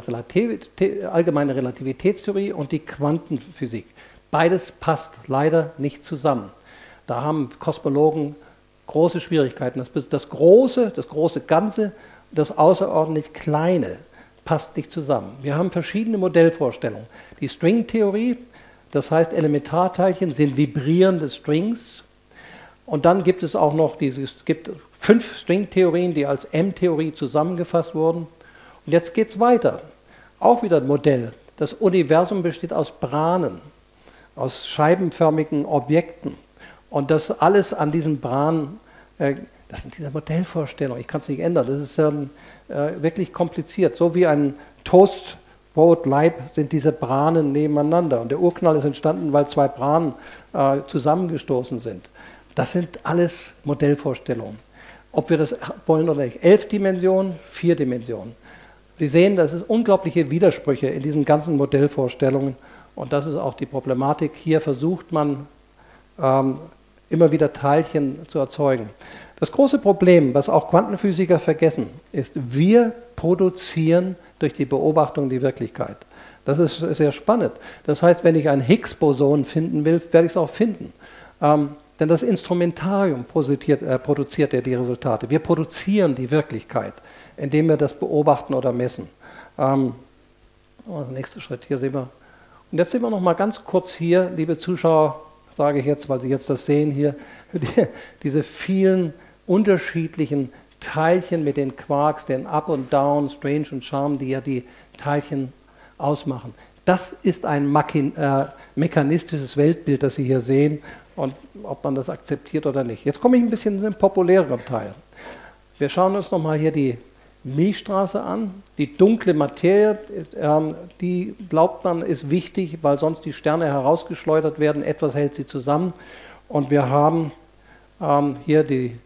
Relativitätstheorie und die Quantenphysik. Beides passt leider nicht zusammen. Da haben Kosmologen große Schwierigkeiten. Das große Ganze, das außerordentlich Kleine passt nicht zusammen. Wir haben verschiedene Modellvorstellungen. Die Stringtheorie, das heißt Elementarteilchen sind vibrierende Strings. Und dann gibt es auch noch es gibt 5 Stringtheorien, die als M-Theorie zusammengefasst wurden. Und jetzt geht es weiter. Auch wieder ein Modell. Das Universum besteht aus Branen, aus scheibenförmigen Objekten. Und das alles an diesen Branen, das sind diese Modellvorstellungen, ich kann es nicht ändern, das ist wirklich kompliziert. So wie ein Toastbrotleib sind diese Branen nebeneinander. Und der Urknall ist entstanden, weil 2 Branen zusammengestoßen sind. Das sind alles Modellvorstellungen. Ob wir das wollen oder nicht. 11 Dimensionen, 4 Dimensionen. Sie sehen, das ist unglaubliche Widersprüche in diesen ganzen Modellvorstellungen. Und das ist auch die Problematik. Hier versucht man immer wieder Teilchen zu erzeugen. Das große Problem, was auch Quantenphysiker vergessen, ist, wir produzieren durch die Beobachtung die Wirklichkeit. Das ist sehr spannend. Das heißt, wenn ich ein Higgs-Boson finden will, werde ich es auch finden. Denn das Instrumentarium produziert ja die Resultate. Wir produzieren die Wirklichkeit, indem wir das beobachten oder messen. Der nächste Schritt, hier sehen wir. Und jetzt sehen wir noch mal ganz kurz hier, liebe Zuschauer, sage ich jetzt, weil Sie jetzt das sehen hier, diese vielen unterschiedlichen Teilchen mit den Quarks, den Up und Down, Strange und Charm, die ja die Teilchen ausmachen. Das ist ein mechanistisches Weltbild, das Sie hier sehen, und ob man das akzeptiert oder nicht. Jetzt komme ich ein bisschen zu dem populäreren Teil. Wir schauen uns nochmal hier die Milchstraße an. Die dunkle Materie, die glaubt man ist wichtig, weil sonst die Sterne herausgeschleudert werden. Etwas hält sie zusammen. Und wir haben hier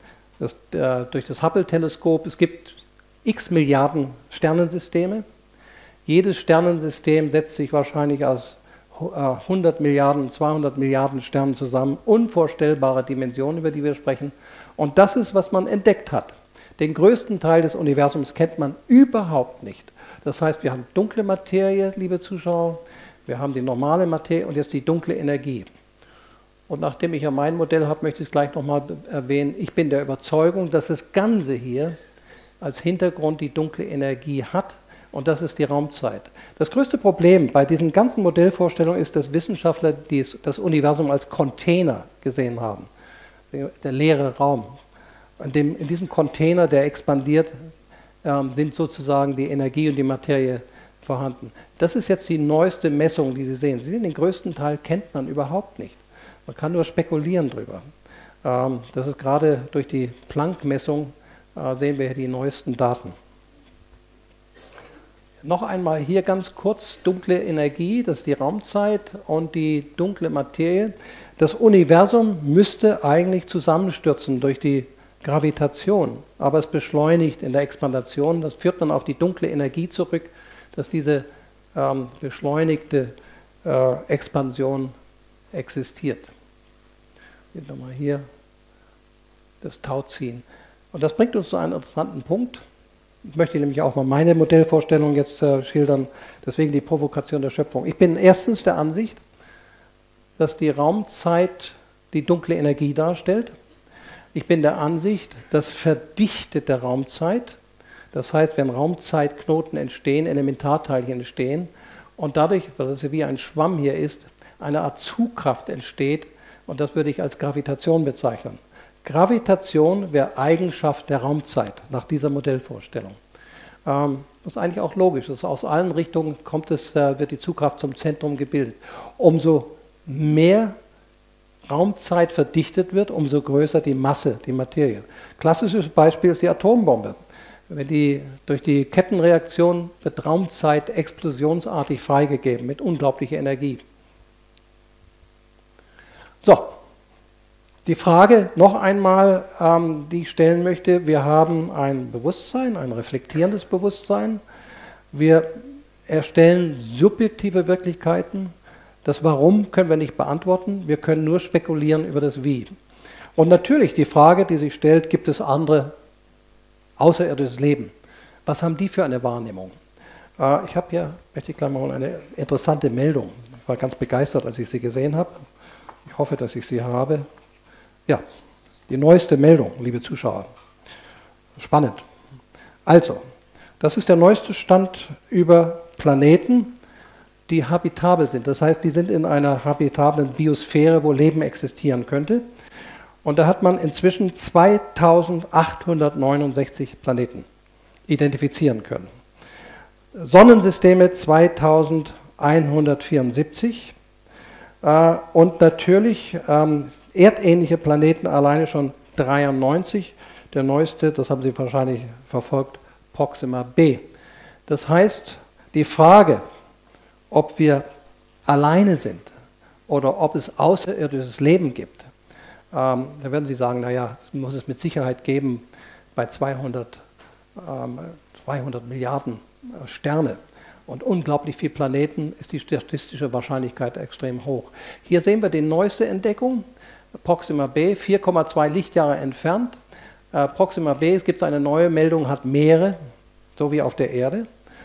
durch das Hubble-Teleskop, es gibt x Milliarden Sternensysteme. Jedes Sternensystem setzt sich wahrscheinlich aus 100 Milliarden, 200 Milliarden Sternen zusammen. Unvorstellbare Dimensionen, über die wir sprechen. Und das ist, was man entdeckt hat. Den größten Teil des Universums kennt man überhaupt nicht. Das heißt, wir haben dunkle Materie, liebe Zuschauer, wir haben die normale Materie und jetzt die dunkle Energie. Und nachdem ich ja mein Modell habe, möchte ich es gleich nochmal erwähnen. Ich bin der Überzeugung, dass das Ganze hier als Hintergrund die dunkle Energie hat. Und das ist die Raumzeit. Das größte Problem bei diesen ganzen Modellvorstellungen ist, dass Wissenschaftler das Universum als Container gesehen haben. Der leere Raum. In diesem Container, der expandiert, sind sozusagen die Energie und die Materie vorhanden. Das ist jetzt die neueste Messung, die Sie sehen. Sie sehen, den größten Teil kennt man überhaupt nicht. Man kann nur spekulieren drüber. Das ist gerade durch die Planck-Messung, sehen wir hier die neuesten Daten. Noch einmal hier ganz kurz, dunkle Energie, das ist die Raumzeit, und die dunkle Materie. Das Universum müsste eigentlich zusammenstürzen durch die Gravitation, aber es beschleunigt in der Expandation. Das führt dann auf die dunkle Energie zurück, dass diese beschleunigte Expansion existiert. Sehen wir mal hier das Tauziehen. Und das bringt uns zu einem interessanten Punkt. Ich möchte nämlich auch mal meine Modellvorstellung jetzt schildern, deswegen die Provokation der Schöpfung. Ich bin erstens der Ansicht, dass die Raumzeit die dunkle Energie darstellt. Ich bin der Ansicht, dass verdichtete Raumzeit, das heißt, wenn Raumzeitknoten entstehen, Elementarteilchen entstehen und dadurch, weil es wie ein Schwamm hier ist, eine Art Zugkraft entsteht und das würde ich als Gravitation bezeichnen. Gravitation wäre Eigenschaft der Raumzeit nach dieser Modellvorstellung. Das ist eigentlich auch logisch. Das ist aus allen Richtungen wird die Zugkraft zum Zentrum gebildet. Umso mehr Raumzeit verdichtet wird, umso größer die Masse, die Materie. Klassisches Beispiel ist die Atombombe. Durch die Kettenreaktion wird Raumzeit explosionsartig freigegeben mit unglaublicher Energie. So, die Frage noch einmal, die ich stellen möchte, wir haben ein Bewusstsein, ein reflektierendes Bewusstsein, wir erstellen subjektive Wirklichkeiten, das Warum können wir nicht beantworten, wir können nur spekulieren über das Wie. Und natürlich die Frage, die sich stellt, gibt es andere außerirdisches Leben? Was haben die für eine Wahrnehmung? Ich habe hier, möchte ich gleich mal eine interessante Meldung. Ich war ganz begeistert, als ich sie gesehen habe. Ich hoffe, dass ich sie habe. Ja, die neueste Meldung, liebe Zuschauer. Spannend. Also, das ist der neueste Stand über Planeten, die habitabel sind. Das heißt, die sind in einer habitablen Biosphäre, wo Leben existieren könnte. Und da hat man inzwischen 2869 Planeten identifizieren können. Sonnensysteme 2174 und natürlich erdähnliche Planeten alleine schon 93. Der neueste, das haben Sie wahrscheinlich verfolgt, Proxima b. Das heißt, die Frage, ob wir alleine sind oder ob es außerirdisches Leben gibt, da werden Sie sagen, naja, es muss es mit Sicherheit geben bei 200 Milliarden Sterne und unglaublich viele Planeten ist die statistische Wahrscheinlichkeit extrem hoch. Hier sehen wir die neueste Entdeckung, Proxima b, 4,2 Lichtjahre entfernt. Proxima b, es gibt eine neue Meldung, hat Meere, so wie auf der Erde.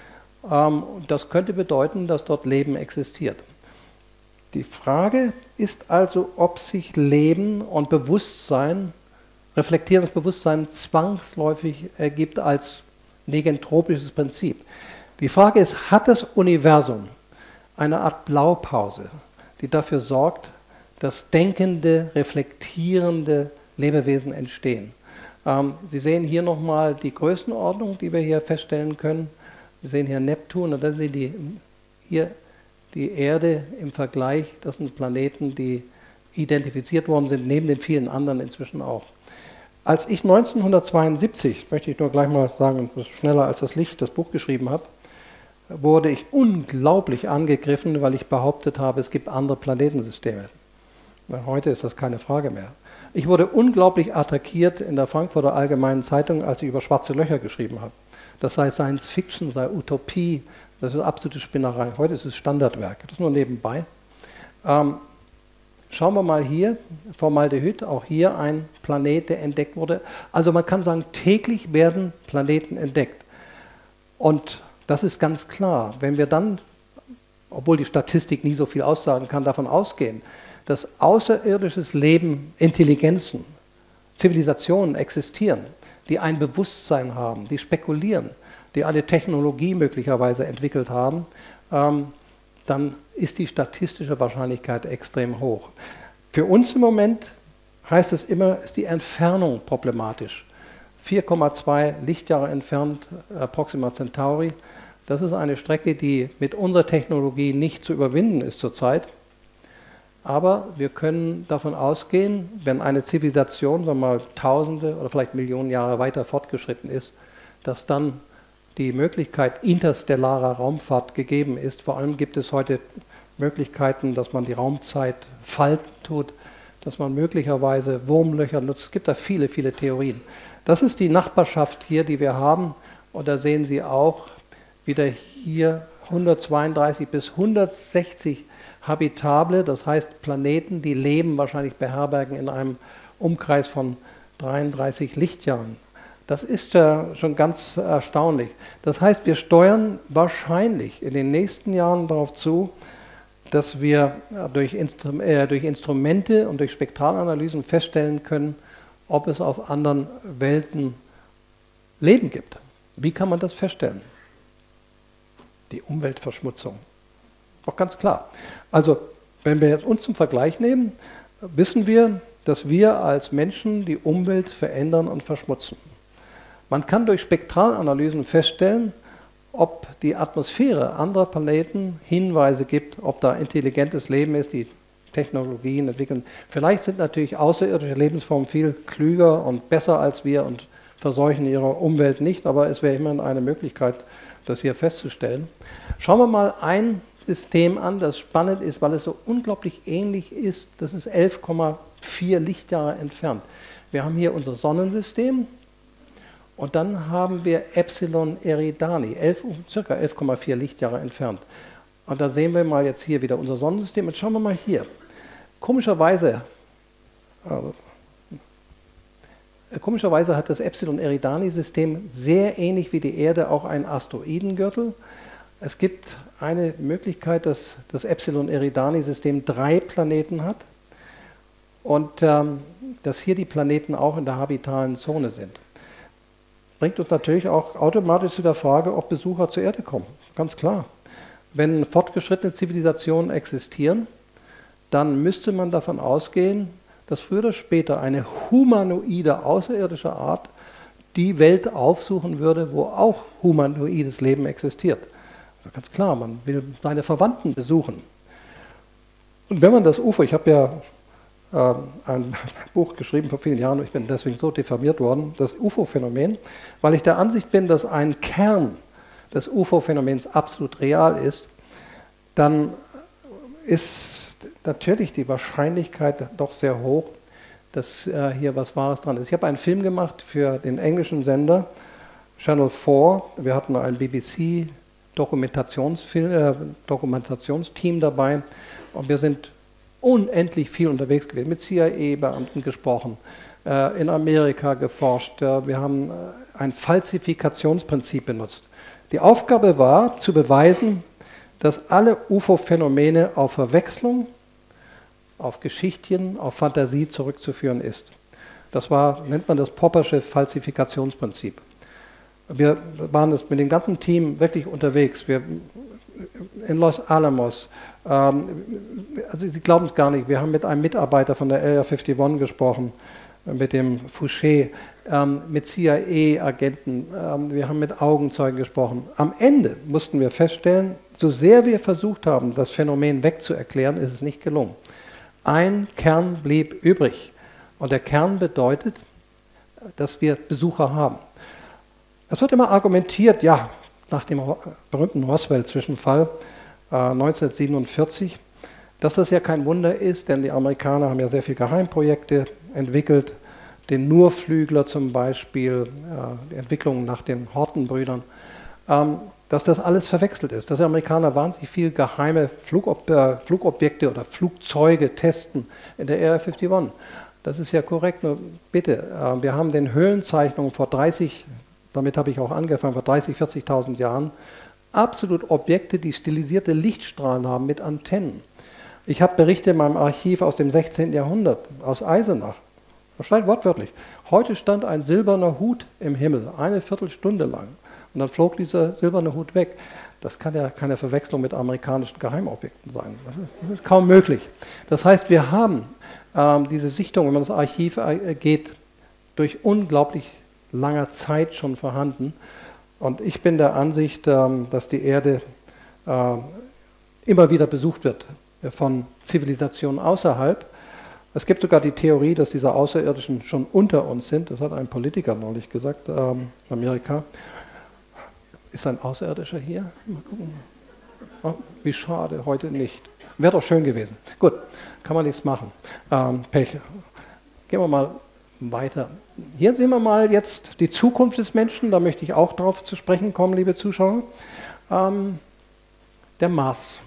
Das könnte bedeuten, dass dort Leben existiert. Die Frage ist also, ob sich Leben und Bewusstsein, reflektierendes Bewusstsein zwangsläufig ergibt als negentropisches Prinzip. Die Frage ist, hat das Universum eine Art Blaupause, die dafür sorgt, dass denkende, reflektierende Lebewesen entstehen? Sie sehen hier nochmal die Größenordnung, die wir hier feststellen können. Sie sehen hier Neptun und dann sehen Sie hier die Erde im Vergleich. Das sind Planeten, die identifiziert worden sind, neben den vielen anderen inzwischen auch. Als ich 1972, möchte ich nur gleich mal sagen, schneller als das Licht, das Buch geschrieben habe, wurde ich unglaublich angegriffen, weil ich behauptet habe, es gibt andere Planetensysteme. Heute ist das keine Frage mehr. Ich wurde unglaublich attackiert in der Frankfurter Allgemeinen Zeitung, als ich über schwarze Löcher geschrieben habe. Das sei Science Fiction, sei Utopie, das ist absolute Spinnerei. Heute ist es Standardwerk, das nur nebenbei. Schauen wir mal hier, Formaldehyd, auch hier ein Planet, der entdeckt wurde. Also man kann sagen, täglich werden Planeten entdeckt. Und das ist ganz klar, wenn wir dann, obwohl die Statistik nie so viel aussagen kann, davon ausgehen, dass außerirdisches Leben, Intelligenzen, Zivilisationen existieren, die ein Bewusstsein haben, die spekulieren, die eine Technologie möglicherweise entwickelt haben, dann ist die statistische Wahrscheinlichkeit extrem hoch. Für uns im Moment heißt es immer, ist die Entfernung problematisch. 4,2 Lichtjahre entfernt, Proxima Centauri. Das ist eine Strecke, die mit unserer Technologie nicht zu überwinden ist zurzeit. Aber wir können davon ausgehen, wenn eine Zivilisation, sagen wir mal, Tausende oder vielleicht Millionen Jahre weiter fortgeschritten ist, dass dann die Möglichkeit interstellarer Raumfahrt gegeben ist. Vor allem gibt es heute Möglichkeiten, dass man die Raumzeit falten tut, dass man möglicherweise Wurmlöcher nutzt. Es gibt da viele, viele Theorien. Das ist die Nachbarschaft hier, die wir haben. Und da sehen Sie auch wieder hier 132 bis 160 habitable, das heißt Planeten, die Leben wahrscheinlich beherbergen in einem Umkreis von 33 Lichtjahren. Das ist schon ganz erstaunlich. Das heißt, wir steuern wahrscheinlich in den nächsten Jahren darauf zu, dass wir durch Instrumente und durch Spektralanalysen feststellen können, ob es auf anderen Welten Leben gibt. Wie kann man das feststellen? Die Umweltverschmutzung. Doch ganz klar. Also, wenn wir jetzt uns zum Vergleich nehmen, wissen wir, dass wir als Menschen die Umwelt verändern und verschmutzen. Man kann durch Spektralanalysen feststellen, ob die Atmosphäre anderer Planeten Hinweise gibt, ob da intelligentes Leben ist, die Technologien entwickeln. Vielleicht sind natürlich außerirdische Lebensformen viel klüger und besser als wir und verseuchen ihre Umwelt nicht, aber es wäre immerhin eine Möglichkeit, das hier festzustellen. Schauen wir mal ein System an, das spannend ist, weil es so unglaublich ähnlich ist. Das ist 11,4 Lichtjahre entfernt. Wir haben hier unser Sonnensystem und dann haben wir Epsilon Eridani, circa 11,4 Lichtjahre entfernt. Und da sehen wir mal jetzt hier wieder unser Sonnensystem. Und schauen wir mal hier. Komischerweise hat das Epsilon Eridani-System sehr ähnlich wie die Erde auch einen Asteroidengürtel. Es gibt eine Möglichkeit, dass das Epsilon Eridani-System 3 Planeten hat und dass hier die Planeten auch in der habitalen Zone sind. Bringt uns natürlich auch automatisch zu der Frage, ob Besucher zur Erde kommen. Ganz klar. Wenn fortgeschrittene Zivilisationen existieren, dann müsste man davon ausgehen, dass früher oder später eine humanoide außerirdische Art die Welt aufsuchen würde, wo auch humanoides Leben existiert. Also ganz klar, man will seine Verwandten besuchen. Und wenn man das UFO, ich habe ja ein Buch geschrieben vor vielen Jahren, ich bin deswegen so diffamiert worden, das UFO-Phänomen, weil ich der Ansicht bin, dass ein Kern des UFO-Phänomens absolut real ist, dann ist natürlich die Wahrscheinlichkeit doch sehr hoch, dass hier was Wahres dran ist. Ich habe einen Film gemacht für den englischen Sender Channel 4. Wir hatten ein BBC-Dokumentationsteam dabei und wir sind unendlich viel unterwegs gewesen, mit CIA-Beamten gesprochen, in Amerika geforscht. Wir haben ein Falsifikationsprinzip benutzt. Die Aufgabe war, zu beweisen, dass alle UFO-Phänomene auf Verwechslung, auf Geschichtchen, auf Fantasie zurückzuführen ist. Das nennt man das Poppersche Falsifikationsprinzip. Wir waren mit dem ganzen Team wirklich unterwegs. In Los Alamos, also Sie glauben es gar nicht, wir haben mit einem Mitarbeiter von der Area 51 gesprochen, mit dem Fouché, mit CIA-Agenten, wir haben mit Augenzeugen gesprochen. Am Ende mussten wir feststellen, so sehr wir versucht haben, das Phänomen wegzuerklären, ist es nicht gelungen. Ein Kern blieb übrig und der Kern bedeutet, dass wir Besucher haben. Es wird immer argumentiert, ja, nach dem berühmten Roswell-Zwischenfall 1947, dass das ja kein Wunder ist, denn die Amerikaner haben ja sehr viele Geheimprojekte entwickelt, den Nurflügler zum Beispiel, die Entwicklung nach den Horton-Brüdern, dass das alles verwechselt ist, dass die Amerikaner wahnsinnig viel geheime Flugobjekte oder Flugzeuge testen in der Area 51. Das ist ja korrekt, nur bitte, wir haben den Höhlenzeichnungen vor 30, damit habe ich auch angefangen, vor 30.000, 40.000 Jahren, absolut Objekte, die stilisierte Lichtstrahlen haben mit Antennen. Ich habe Berichte in meinem Archiv aus dem 16. Jahrhundert, aus Eisenach. Das steht wortwörtlich. Heute stand ein silberner Hut im Himmel, eine Viertelstunde lang. Und dann flog dieser silberne Hut weg. Das kann ja keine Verwechslung mit amerikanischen Geheimobjekten sein. Das ist kaum möglich. Das heißt, wir haben diese Sichtung, wenn man das Archiv geht, durch unglaublich langer Zeit schon vorhanden. Und ich bin der Ansicht, dass die Erde immer wieder besucht wird von Zivilisationen außerhalb. Es gibt sogar die Theorie, dass diese Außerirdischen schon unter uns sind. Das hat ein Politiker neulich gesagt, in Amerika. Ist ein Außerirdischer hier? Mal gucken. Oh, wie schade, heute nicht. Wäre doch schön gewesen. Gut, kann man nichts machen. Pech. Gehen wir mal weiter. Hier sehen wir mal jetzt die Zukunft des Menschen. Da möchte ich auch drauf zu sprechen kommen, liebe Zuschauer. Der Mars.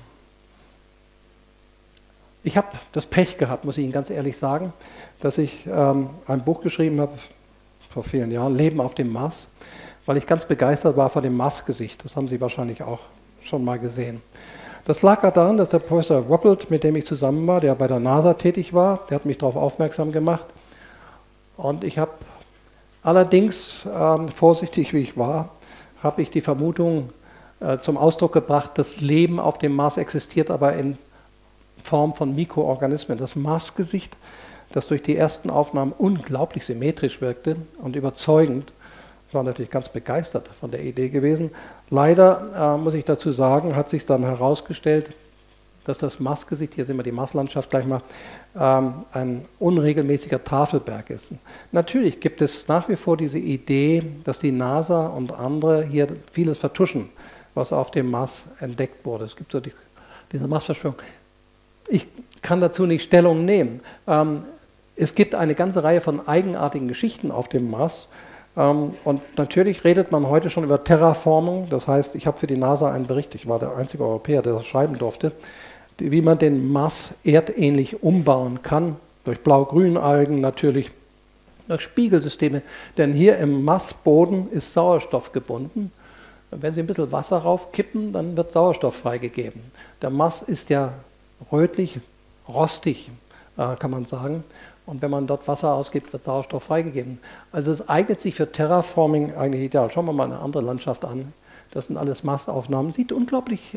Ich habe das Pech gehabt, muss ich Ihnen ganz ehrlich sagen, dass ich ein Buch geschrieben habe, vor vielen Jahren, Leben auf dem Mars, weil ich ganz begeistert war von dem Marsgesicht. Das haben Sie wahrscheinlich auch schon mal gesehen. Das lag daran, dass der Professor Ruppelt, mit dem ich zusammen war, der bei der NASA tätig war, der hat mich darauf aufmerksam gemacht. Und ich habe allerdings, vorsichtig wie ich war, habe ich die Vermutung zum Ausdruck gebracht, das Leben auf dem Mars existiert, aber in Form von Mikroorganismen. Das Marsgesicht, das durch die ersten Aufnahmen unglaublich symmetrisch wirkte und überzeugend, ich war natürlich ganz begeistert von der Idee gewesen. Leider, muss ich dazu sagen, hat sich dann herausgestellt, dass das Marsgesicht, hier sehen wir die Marslandschaft gleich mal, ein unregelmäßiger Tafelberg ist. Natürlich gibt es nach wie vor diese Idee, dass die NASA und andere hier vieles vertuschen, was auf dem Mars entdeckt wurde. Es gibt so diese Marsverschwörung. Ich kann dazu nicht Stellung nehmen. Es gibt eine ganze Reihe von eigenartigen Geschichten auf dem Mars. Und natürlich redet man heute schon über Terraformung. Das heißt, ich habe für die NASA einen Bericht, ich war der einzige Europäer, der das schreiben durfte, wie man den Mars erdähnlich umbauen kann, durch Blau-Grün-Algen natürlich, durch Spiegelsysteme. Denn hier im Marsboden ist Sauerstoff gebunden. Wenn Sie ein bisschen Wasser raufkippen, dann wird Sauerstoff freigegeben. Der Mars ist ja rötlich, rostig, kann man sagen. Und wenn man dort Wasser ausgibt, wird Sauerstoff freigegeben. Also es eignet sich für Terraforming eigentlich ideal. Schauen wir mal eine andere Landschaft an. Das sind alles Marsaufnahmen. Sieht unglaublich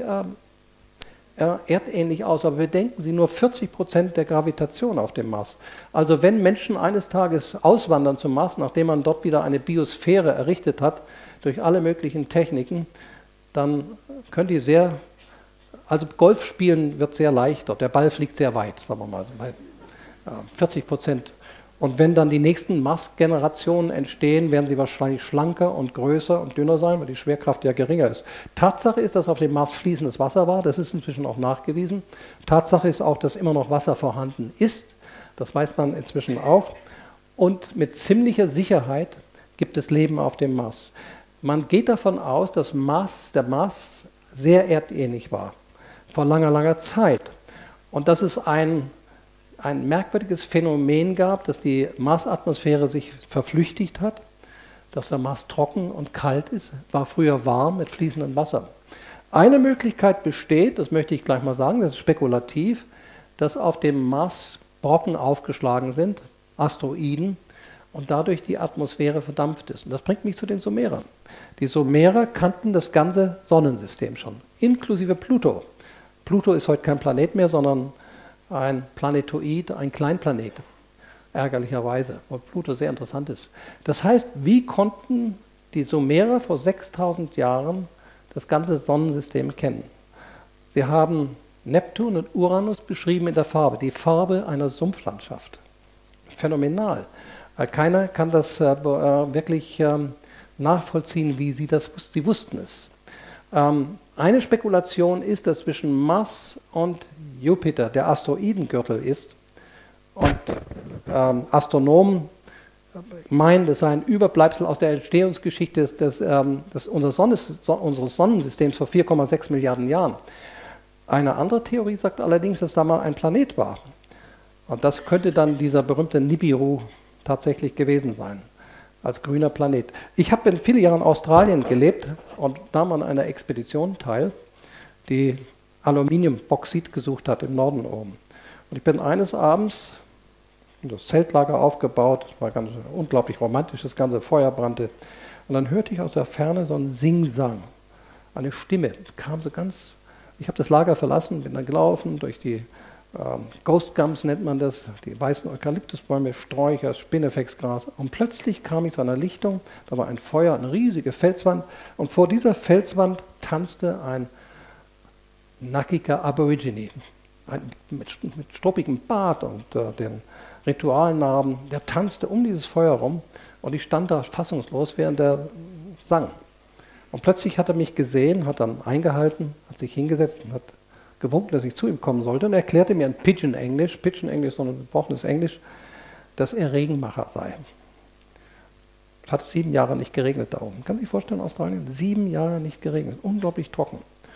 erdähnlich aus, aber bedenken Sie, nur 40% der Gravitation auf dem Mars. Also wenn Menschen eines Tages auswandern zum Mars, nachdem man dort wieder eine Biosphäre errichtet hat, durch alle möglichen Techniken, dann können die also Golf spielen wird sehr leicht dort, der Ball fliegt sehr weit, sagen wir mal, 40%. Und wenn dann die nächsten Mars-Generationen entstehen, werden sie wahrscheinlich schlanker und größer und dünner sein, weil die Schwerkraft ja geringer ist. Tatsache ist, dass auf dem Mars fließendes Wasser war, das ist inzwischen auch nachgewiesen. Tatsache ist auch, dass immer noch Wasser vorhanden ist, das weiß man inzwischen auch. Und mit ziemlicher Sicherheit gibt es Leben auf dem Mars. Man geht davon aus, dass der Mars sehr erdähnlich war, vor langer, langer Zeit. Und dass es ein merkwürdiges Phänomen gab, dass die Marsatmosphäre sich verflüchtigt hat, dass der Mars trocken und kalt ist, war früher warm mit fließendem Wasser. Eine Möglichkeit besteht, das möchte ich gleich mal sagen, das ist spekulativ, dass auf dem Mars Brocken aufgeschlagen sind, Asteroiden, und dadurch die Atmosphäre verdampft ist. Und das bringt mich zu den Sumerern. Die Sumerer kannten das ganze Sonnensystem schon, inklusive Pluto. Pluto ist heute kein Planet mehr, sondern ein Planetoid, ein Kleinplanet, ärgerlicherweise, weil Pluto sehr interessant ist. Das heißt, wie konnten die Sumerer vor 6000 Jahren das ganze Sonnensystem kennen? Sie haben Neptun und Uranus beschrieben in der Farbe, die Farbe einer Sumpflandschaft. Phänomenal. Keiner kann das wirklich nachvollziehen, wie sie wussten es. Eine Spekulation ist, dass zwischen Mars und Jupiter der Asteroidengürtel ist und Astronomen meinen, das sei ein Überbleibsel aus der Entstehungsgeschichte unseres Sonnensystems vor 4,6 Milliarden Jahren. Eine andere Theorie sagt allerdings, dass da mal ein Planet war. Und das könnte dann dieser berühmte Nibiru tatsächlich gewesen sein, als grüner Planet. Ich habe viele Jahre in Australien gelebt und nahm an einer Expedition teil, die Aluminiumbauxit gesucht hat im Norden oben. Und ich bin eines Abends in das Zeltlager aufgebaut, es war ganz unglaublich romantisch, das ganze Feuer brannte. Und dann hörte ich aus der Ferne so ein Sing-Sang, eine Stimme, kam so ganz, ich habe das Lager verlassen, bin dann gelaufen durch die Ghost Gums nennt man das, die weißen Eukalyptusbäume, Sträucher, Spinnefexgras. Und plötzlich kam ich zu einer Lichtung, da war ein Feuer, eine riesige Felswand. Und vor dieser Felswand tanzte ein nackiger Aborigine, mit struppigem Bart und den Ritualnarben. Der tanzte um dieses Feuer rum und ich stand da fassungslos, während er sang. Und plötzlich hat er mich gesehen, hat dann eingehalten, hat sich hingesetzt und hat gewunken, dass ich zu ihm kommen sollte, und erklärte mir in Pidgin-Englisch, Pidgin-Englisch, so ein gebrochenes Englisch, dass er Regenmacher sei. Es hat 7 Jahre nicht geregnet da oben. Kann sich vorstellen, Australien? 7 Jahre nicht geregnet, unglaublich trocken.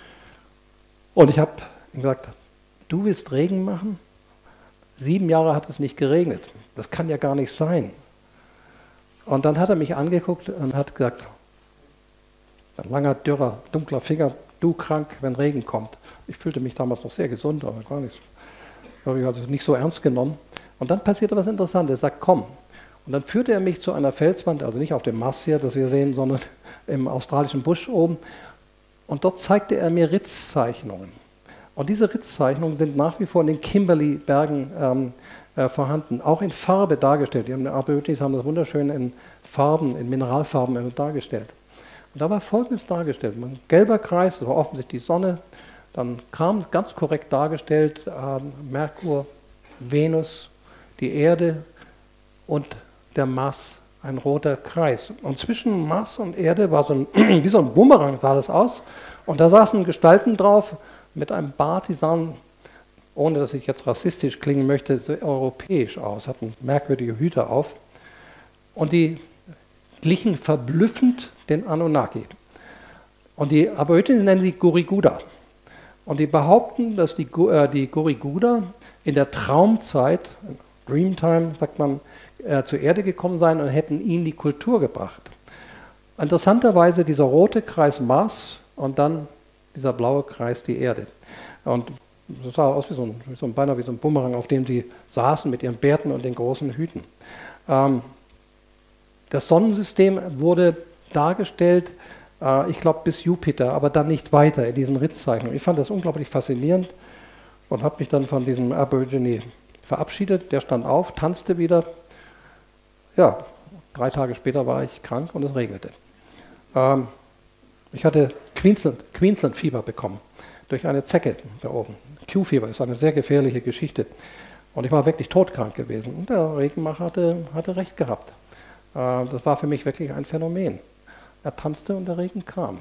Und ich habe ihm gesagt, du willst Regen machen? 7 Jahre hat es nicht geregnet. Das kann ja gar nicht sein. Und dann hat er mich angeguckt und hat gesagt, ein langer, dürrer, dunkler Finger, du krank, wenn Regen kommt. Ich fühlte mich damals noch sehr gesund, aber gar nicht. Ich hatte es nicht so ernst genommen. Und dann passierte was Interessantes. Er sagt, komm. Und dann führte er mich zu einer Felswand, also nicht auf dem Mars hier, das wir sehen, sondern im australischen Busch oben. Und dort zeigte er mir Ritzzeichnungen. Und diese Ritzzeichnungen sind nach wie vor in den Kimberley-Bergen vorhanden, auch in Farbe dargestellt. Die Aborigines haben das wunderschön in Farben, in Mineralfarben dargestellt. Und da war Folgendes dargestellt: Ein gelber Kreis, das war offensichtlich die Sonne, dann kam ganz korrekt dargestellt Merkur, Venus, die Erde und der Mars, ein roter Kreis. Und zwischen Mars und Erde war so ein, wie so ein Bumerang sah das aus. Und da saßen Gestalten drauf mit einem Bart, die sahen, ohne dass ich jetzt rassistisch klingen möchte, so europäisch aus, hatten merkwürdige Hüte auf. Und die glichen verblüffend den Anunnaki. Und die Aborigines nennen sie Guriguda. Und die behaupten, dass die Guriguda in der Traumzeit, Dreamtime sagt man, zur Erde gekommen seien und hätten ihnen die Kultur gebracht. Interessanterweise dieser rote Kreis Mars und dann dieser blaue Kreis die Erde. Und das sah aus beinahe wie so ein Bumerang, auf dem sie saßen mit ihren Bärten und den großen Hüten. Das Sonnensystem wurde dargestellt, ich glaube bis Jupiter, aber dann nicht weiter in diesen Ritzzeichnungen. Ich fand das unglaublich faszinierend und habe mich dann von diesem Aborigine verabschiedet. Der stand auf, tanzte wieder. Ja, 3 Tage später war ich krank und es regnete. Ich hatte Queensland-Fieber bekommen durch eine Zecke da oben. Q-Fieber ist eine sehr gefährliche Geschichte. Und ich war wirklich todkrank gewesen. Und der Regenmacher hatte recht gehabt. Das war für mich wirklich ein Phänomen. Er tanzte und der Regen kam.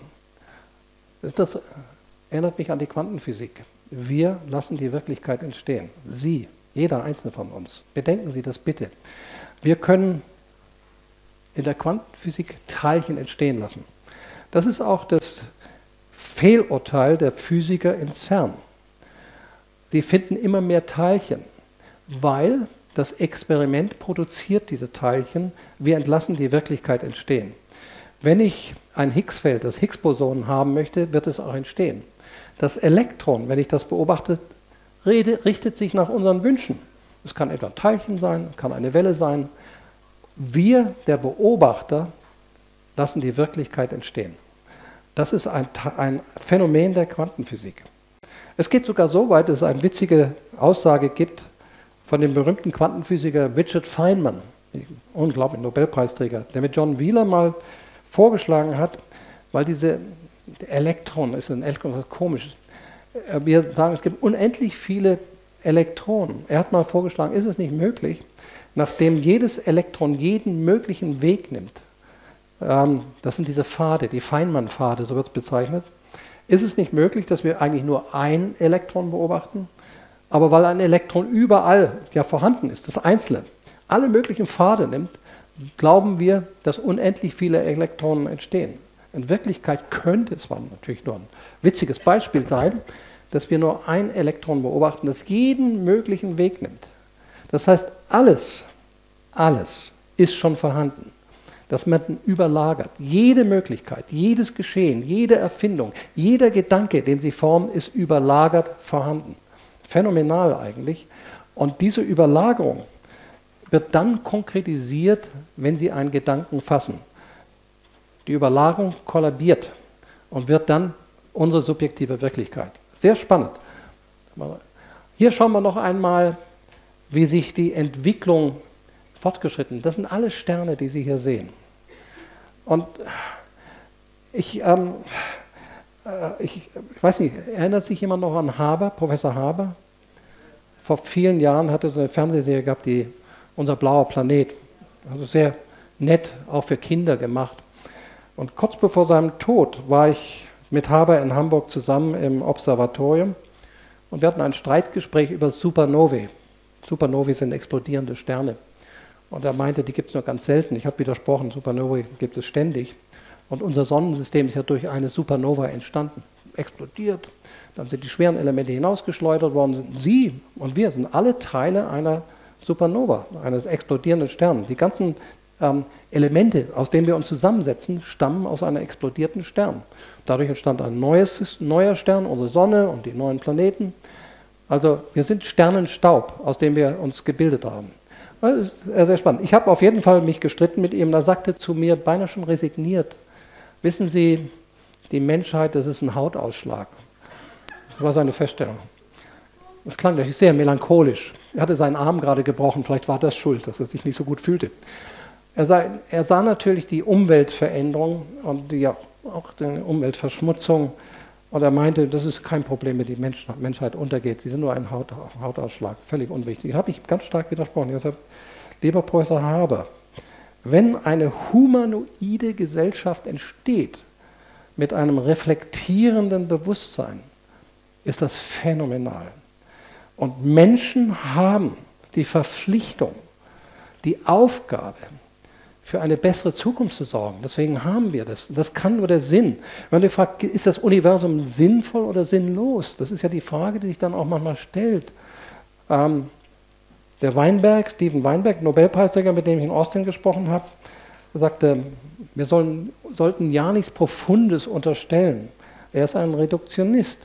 Das erinnert mich an die Quantenphysik. Wir lassen die Wirklichkeit entstehen. Sie, jeder einzelne von uns. Bedenken Sie das bitte. Wir können in der Quantenphysik Teilchen entstehen lassen. Das ist auch das Fehlurteil der Physiker in CERN. Sie finden immer mehr Teilchen, weil das Experiment produziert diese Teilchen, wir entlassen die Wirklichkeit entstehen. Wenn ich ein Higgs-Feld, das Higgs-Boson haben möchte, wird es auch entstehen. Das Elektron, wenn ich das beobachte, richtet sich nach unseren Wünschen. Es kann etwa ein Teilchen sein, kann eine Welle sein. Wir, der Beobachter, lassen die Wirklichkeit entstehen. Das ist ein Phänomen der Quantenphysik. Es geht sogar so weit, dass es eine witzige Aussage gibt von dem berühmten Quantenphysiker Richard Feynman, unglaublich Nobelpreisträger, der mit John Wheeler mal vorgeschlagen hat, weil diese Elektron, das ist komisch. Wir sagen, es gibt unendlich viele Elektronen. Er hat mal vorgeschlagen, ist es nicht möglich, nachdem jedes Elektron jeden möglichen Weg nimmt, das sind diese Pfade, die Feynman-Pfade, so wird es bezeichnet, ist es nicht möglich, dass wir eigentlich nur ein Elektron beobachten, aber weil ein Elektron überall ja vorhanden ist, das Einzelne, alle möglichen Pfade nimmt, glauben wir, dass unendlich viele Elektronen entstehen. In Wirklichkeit könnte es natürlich nur ein witziges Beispiel sein, dass wir nur ein Elektron beobachten, das jeden möglichen Weg nimmt. Das heißt, alles ist schon vorhanden. Das wird überlagert. Jede Möglichkeit, jedes Geschehen, jede Erfindung, jeder Gedanke, den Sie formen, ist überlagert vorhanden. Phänomenal eigentlich. Und diese Überlagerung wird dann konkretisiert, wenn Sie einen Gedanken fassen. Die Überlagerung kollabiert und wird dann unsere subjektive Wirklichkeit. Sehr spannend. Hier schauen wir noch einmal, wie sich die Entwicklung fortgeschritten. Das sind alle Sterne, die Sie hier sehen. Und ich weiß nicht, erinnert sich jemand noch an Haber, Professor Haber? Vor vielen Jahren hatte er so eine Fernsehserie gehabt, die Unser blauer Planet. Also sehr nett, auch für Kinder gemacht. Und kurz bevor seinem Tod war ich mit Haber in Hamburg zusammen im Observatorium und wir hatten ein Streitgespräch über Supernovae. Supernovae sind explodierende Sterne. Und er meinte, die gibt es nur ganz selten. Ich habe widersprochen, Supernovae gibt es ständig. Und unser Sonnensystem ist ja durch eine Supernova entstanden, explodiert. Dann sind die schweren Elemente hinausgeschleudert worden. Sie und wir sind alle Teile einer Supernova, eines explodierenden Sterns. Die ganzen Elemente, aus denen wir uns zusammensetzen, stammen aus einem explodierten Stern. Dadurch entstand ein neuer Stern, unsere Sonne und die neuen Planeten. Also wir sind Sternenstaub, aus dem wir uns gebildet haben. Das ist sehr spannend. Ich habe auf jeden Fall mich gestritten mit ihm. Er sagte zu mir, beinahe schon resigniert, wissen Sie, die Menschheit, das ist ein Hautausschlag. Das war seine Feststellung. Das klang natürlich sehr melancholisch. Er hatte seinen Arm gerade gebrochen, vielleicht war das schuld, dass er sich nicht so gut fühlte. Er sah natürlich die Umweltveränderung und auch die Umweltverschmutzung und er meinte, das ist kein Problem, wenn die Menschheit untergeht. Sie sind nur ein Hautausschlag, völlig unwichtig. Da habe ich ganz stark widersprochen. Ich habe gesagt, lieber Professor Haber, wenn eine humanoide Gesellschaft entsteht mit einem reflektierenden Bewusstsein, ist das phänomenal. Und Menschen haben die Verpflichtung, die Aufgabe, für eine bessere Zukunft zu sorgen. Deswegen haben wir das. Das kann nur der Sinn. Wenn man fragt, ist das Universum sinnvoll oder sinnlos? Das ist ja die Frage, die sich dann auch manchmal stellt. Der Steven Weinberg, Nobelpreisträger, mit dem ich in Austin gesprochen habe, sagte, wir sollten ja nichts Profundes unterstellen. Er ist ein Reduktionist.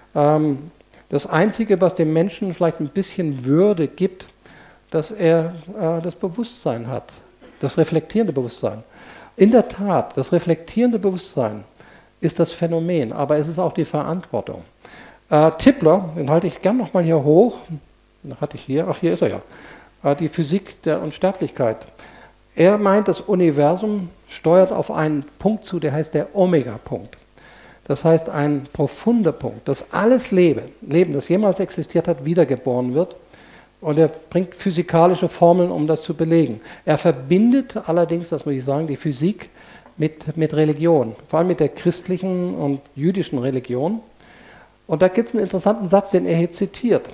Das Einzige, was dem Menschen vielleicht ein bisschen Würde gibt, dass er das Bewusstsein hat. Das reflektierende Bewusstsein. In der Tat, das reflektierende Bewusstsein ist das Phänomen, aber es ist auch die Verantwortung. Tipler, den halte ich gern nochmal hier hoch, den hatte ich hier, ach hier ist er ja, die Physik der Unsterblichkeit. Er meint, das Universum steuert auf einen Punkt zu, der heißt der Omega-Punkt. Das heißt ein profunder Punkt, dass alles Leben, das jemals existiert hat, wiedergeboren wird. Und er bringt physikalische Formeln, um das zu belegen. Er verbindet allerdings, das muss ich sagen, die Physik mit Religion, vor allem mit der christlichen und jüdischen Religion. Und da gibt es einen interessanten Satz, den er hier zitiert.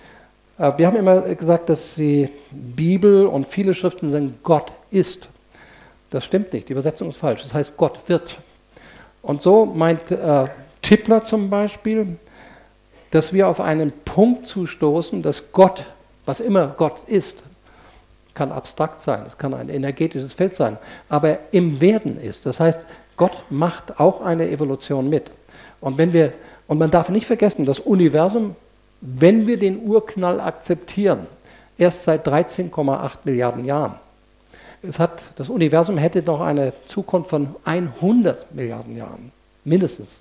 Wir haben immer gesagt, dass die Bibel und viele Schriften sagen, Gott ist. Das stimmt nicht, die Übersetzung ist falsch. Das heißt, Gott wird. Und so meint Tipler zum Beispiel, dass wir auf einen Punkt zustoßen, dass Gott, was immer Gott ist, kann abstrakt sein, es kann ein energetisches Feld sein, aber im Werden ist. Das heißt, Gott macht auch eine Evolution mit. Und man darf nicht vergessen, das Universum, wenn wir den Urknall akzeptieren, erst seit 13,8 Milliarden Jahren. Das Universum hätte noch eine Zukunft von 100 Milliarden Jahren, mindestens.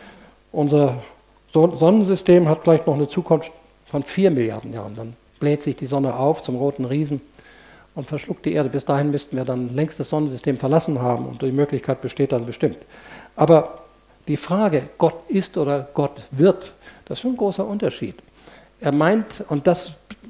Unser Sonnensystem hat vielleicht noch eine Zukunft von 4 Milliarden Jahren. Dann bläht sich die Sonne auf zum roten Riesen und verschluckt die Erde. Bis dahin müssten wir dann längst das Sonnensystem verlassen haben und die Möglichkeit besteht dann bestimmt. Aber die Frage, Gott ist oder Gott wird, das ist schon ein großer Unterschied. Er meint, und das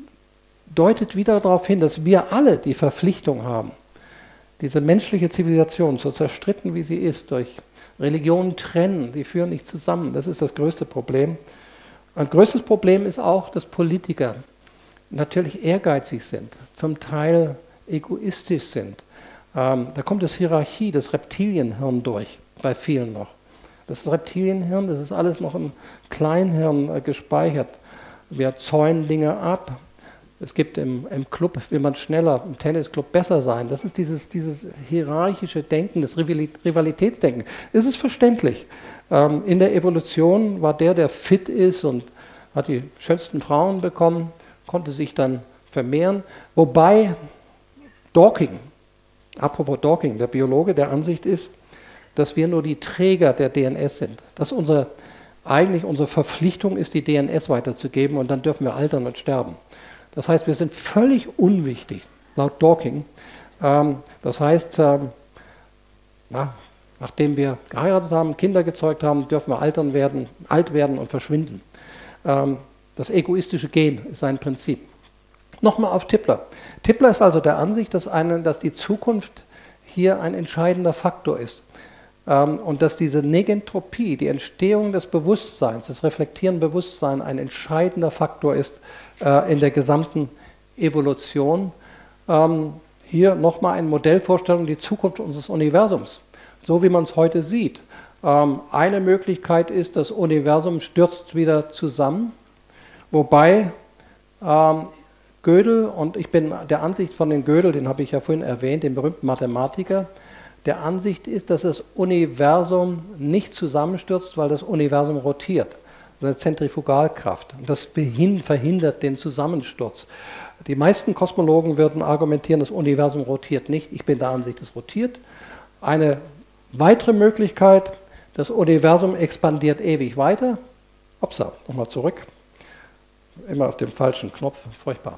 deutet wieder darauf hin, dass wir alle die Verpflichtung haben, diese menschliche Zivilisation, so zerstritten wie sie ist, durch Religionen trennen, die führen nicht zusammen. Das ist das größte Problem. Ein größtes Problem ist auch, dass Politiker natürlich ehrgeizig sind, zum Teil egoistisch sind. Da kommt das Hierarchie, das Reptilienhirn durch, bei vielen noch. Das Reptilienhirn, das ist alles noch im Kleinhirn gespeichert. Wir zäunen Dinge ab. Es gibt im Club, will man schneller, im Tennisclub besser sein. Das ist dieses hierarchische Denken, das Rivalitätsdenken. Es ist verständlich. In der Evolution war der fit ist und hat die schönsten Frauen bekommen, konnte sich dann vermehren. Wobei Dawkins, apropos Dawkins, der Biologe, der Ansicht ist, dass wir nur die Träger der DNS sind. Dass eigentlich unsere Verpflichtung ist, die DNS weiterzugeben und dann dürfen wir altern und sterben. Das heißt, wir sind völlig unwichtig, laut Dawkins. Das heißt, nachdem wir geheiratet haben, Kinder gezeugt haben, dürfen wir alt werden und verschwinden. Das egoistische Gen ist sein Prinzip. Nochmal auf Tipler. Tipler ist also der Ansicht, dass die Zukunft hier ein entscheidender Faktor ist. Und dass diese Negentropie, die Entstehung des Bewusstseins, das reflektierende Bewusstsein ein entscheidender Faktor ist in der gesamten Evolution. Hier nochmal eine Modellvorstellung, die Zukunft unseres Universums, so wie man es heute sieht. Eine Möglichkeit ist, das Universum stürzt wieder zusammen, wobei Gödel, und ich bin der Ansicht von den Gödel, den habe ich ja vorhin erwähnt, den berühmten Mathematiker, der Ansicht ist, dass das Universum nicht zusammenstürzt, weil das Universum rotiert. Eine Zentrifugalkraft. Und das verhindert den Zusammensturz. Die meisten Kosmologen würden argumentieren, das Universum rotiert nicht. Ich bin der Ansicht, es rotiert. Eine weitere Möglichkeit, das Universum expandiert ewig weiter. Upsa, nochmal zurück. Immer auf dem falschen Knopf, furchtbar.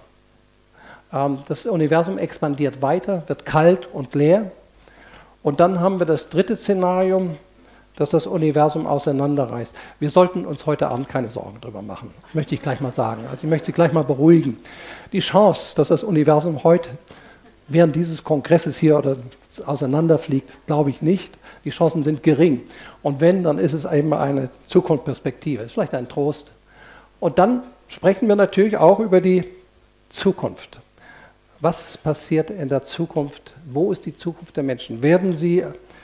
Das Universum expandiert weiter, wird kalt und leer. Und dann haben wir das dritte Szenario, dass das Universum auseinanderreißt. Wir sollten uns heute Abend keine Sorgen darüber machen, möchte ich gleich mal sagen. Also ich möchte Sie gleich mal beruhigen. Die Chance, dass das Universum heute während dieses Kongresses hier oder auseinanderfliegt, glaube ich nicht. Die Chancen sind gering. Und wenn, dann ist es eben eine Zukunftsperspektive. Ist vielleicht ein Trost. Und dann sprechen wir natürlich auch über die Zukunft. Was passiert in der Zukunft? Wo ist die Zukunft der Menschen? Werden sie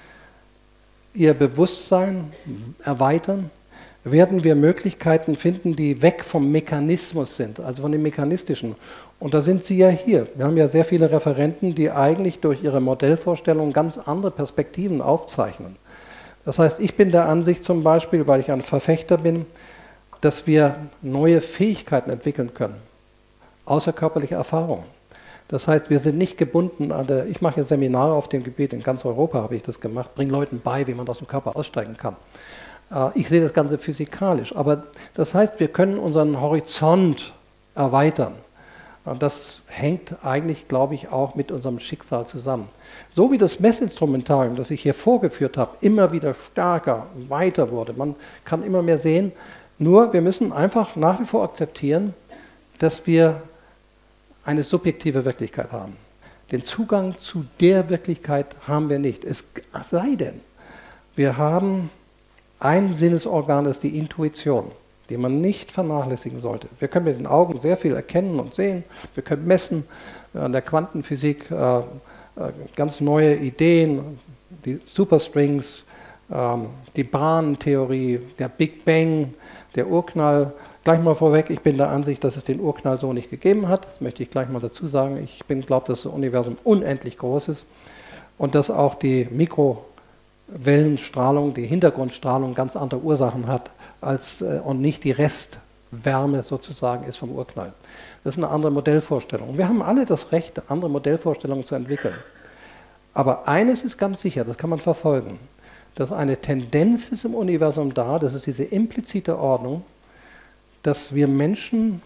ihr Bewusstsein erweitern? Werden wir Möglichkeiten finden, die weg vom Mechanismus sind, also von dem Mechanistischen? Und da sind Sie ja hier. Wir haben ja sehr viele Referenten, die eigentlich durch ihre Modellvorstellungen ganz andere Perspektiven aufzeichnen. Das heißt, ich bin der Ansicht zum Beispiel, weil ich ein Verfechter bin, dass wir neue Fähigkeiten entwickeln können, außerkörperliche Erfahrungen. Das heißt, wir sind nicht gebunden an der, ich mache ja Seminare auf dem Gebiet, in ganz Europa habe ich das gemacht, bringe Leuten bei, wie man aus dem Körper aussteigen kann. Ich sehe das Ganze physikalisch, aber das heißt, wir können unseren Horizont erweitern. Und das hängt eigentlich, glaube ich, auch mit unserem Schicksal zusammen. So wie das Messinstrumentarium, das ich hier vorgeführt habe, immer wieder stärker, weiter wurde. Man kann immer mehr sehen, nur wir müssen einfach nach wie vor akzeptieren, dass wir eine subjektive Wirklichkeit haben. Den Zugang zu der Wirklichkeit haben wir nicht. Es sei denn, wir haben ein Sinnesorgan, das ist die Intuition, die man nicht vernachlässigen sollte. Wir können mit den Augen sehr viel erkennen und sehen. Wir können messen an der Quantenphysik ganz neue Ideen, die Superstrings, die Bahnentheorie, der Big Bang, der Urknall. Gleich mal vorweg, ich bin der Ansicht, dass es den Urknall so nicht gegeben hat. Das möchte ich gleich mal dazu sagen. Ich glaube, dass das Universum unendlich groß ist und dass auch die Mikrowellenstrahlung, die Hintergrundstrahlung ganz andere Ursachen hat und nicht die Restwärme sozusagen ist vom Urknall. Das ist eine andere Modellvorstellung. Wir haben alle das Recht, andere Modellvorstellungen zu entwickeln. Aber eines ist ganz sicher, das kann man verfolgen, dass eine Tendenz ist im Universum da, das ist diese implizite Ordnung, dass Menschen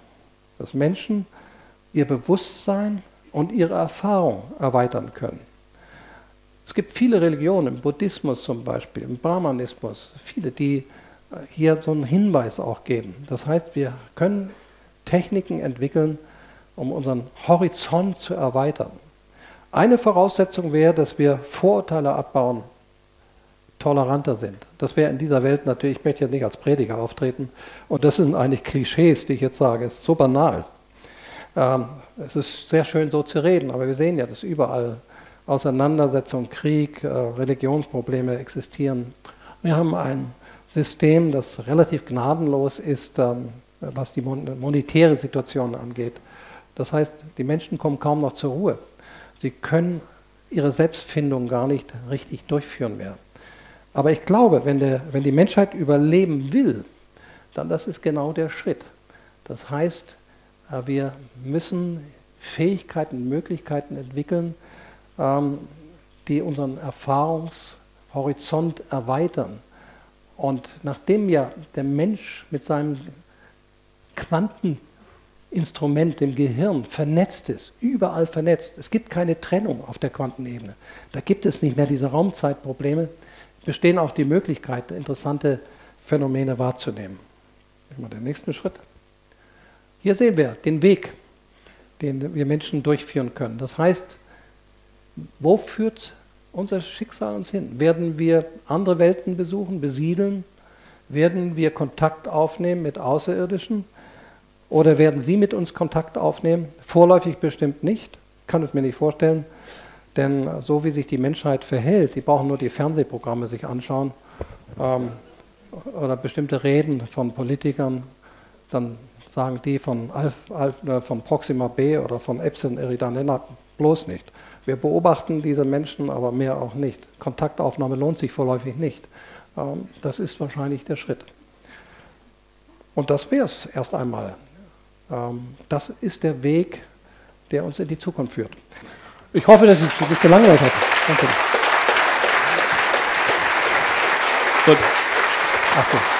ihr Bewusstsein und ihre Erfahrung erweitern können. Es gibt viele Religionen, im Buddhismus zum Beispiel, im Brahmanismus, viele, die hier so einen Hinweis auch geben. Das heißt, wir können Techniken entwickeln, um unseren Horizont zu erweitern. Eine Voraussetzung wäre, dass wir Vorurteile abbauen, toleranter sind. Das wäre in dieser Welt natürlich, ich möchte ja nicht als Prediger auftreten, und das sind eigentlich Klischees, die ich jetzt sage, es ist so banal. Es ist sehr schön so zu reden, aber wir sehen ja, dass überall Auseinandersetzungen, Krieg, Religionsprobleme existieren. Wir haben ein System, das relativ gnadenlos ist, was die monetäre Situation angeht. Das heißt, die Menschen kommen kaum noch zur Ruhe. Sie können ihre Selbstfindung gar nicht richtig durchführen mehr. Aber ich glaube, wenn die Menschheit überleben will, dann das ist genau der Schritt. Das heißt, wir müssen Fähigkeiten, Möglichkeiten entwickeln, die unseren Erfahrungshorizont erweitern. Und nachdem ja der Mensch mit seinem Quanteninstrument, dem Gehirn, vernetzt ist, überall vernetzt, es gibt keine Trennung auf der Quantenebene, da gibt es nicht mehr diese Raumzeitprobleme, bestehen auch die Möglichkeit, interessante Phänomene wahrzunehmen. Nehmen wir den nächsten Schritt. Hier sehen wir den Weg, den wir Menschen durchführen können. Das heißt, wo führt unser Schicksal uns hin? Werden wir andere Welten besuchen, besiedeln? Werden wir Kontakt aufnehmen mit Außerirdischen? Oder werden Sie mit uns Kontakt aufnehmen? Vorläufig bestimmt nicht, kann ich mir nicht vorstellen. Denn so wie sich die Menschheit verhält, die brauchen nur die Fernsehprogramme sich anschauen oder bestimmte Reden von Politikern, dann sagen die von Proxima b oder von Epsilon Eridani bloß nicht. Wir beobachten diese Menschen, aber mehr auch nicht. Kontaktaufnahme lohnt sich vorläufig nicht. Das ist wahrscheinlich der Schritt. Und das wäre es erst einmal. Das ist der Weg, der uns in die Zukunft führt. Ich hoffe, dass ich Sie nicht gelangweilt habe. Danke. Gut. Ach so.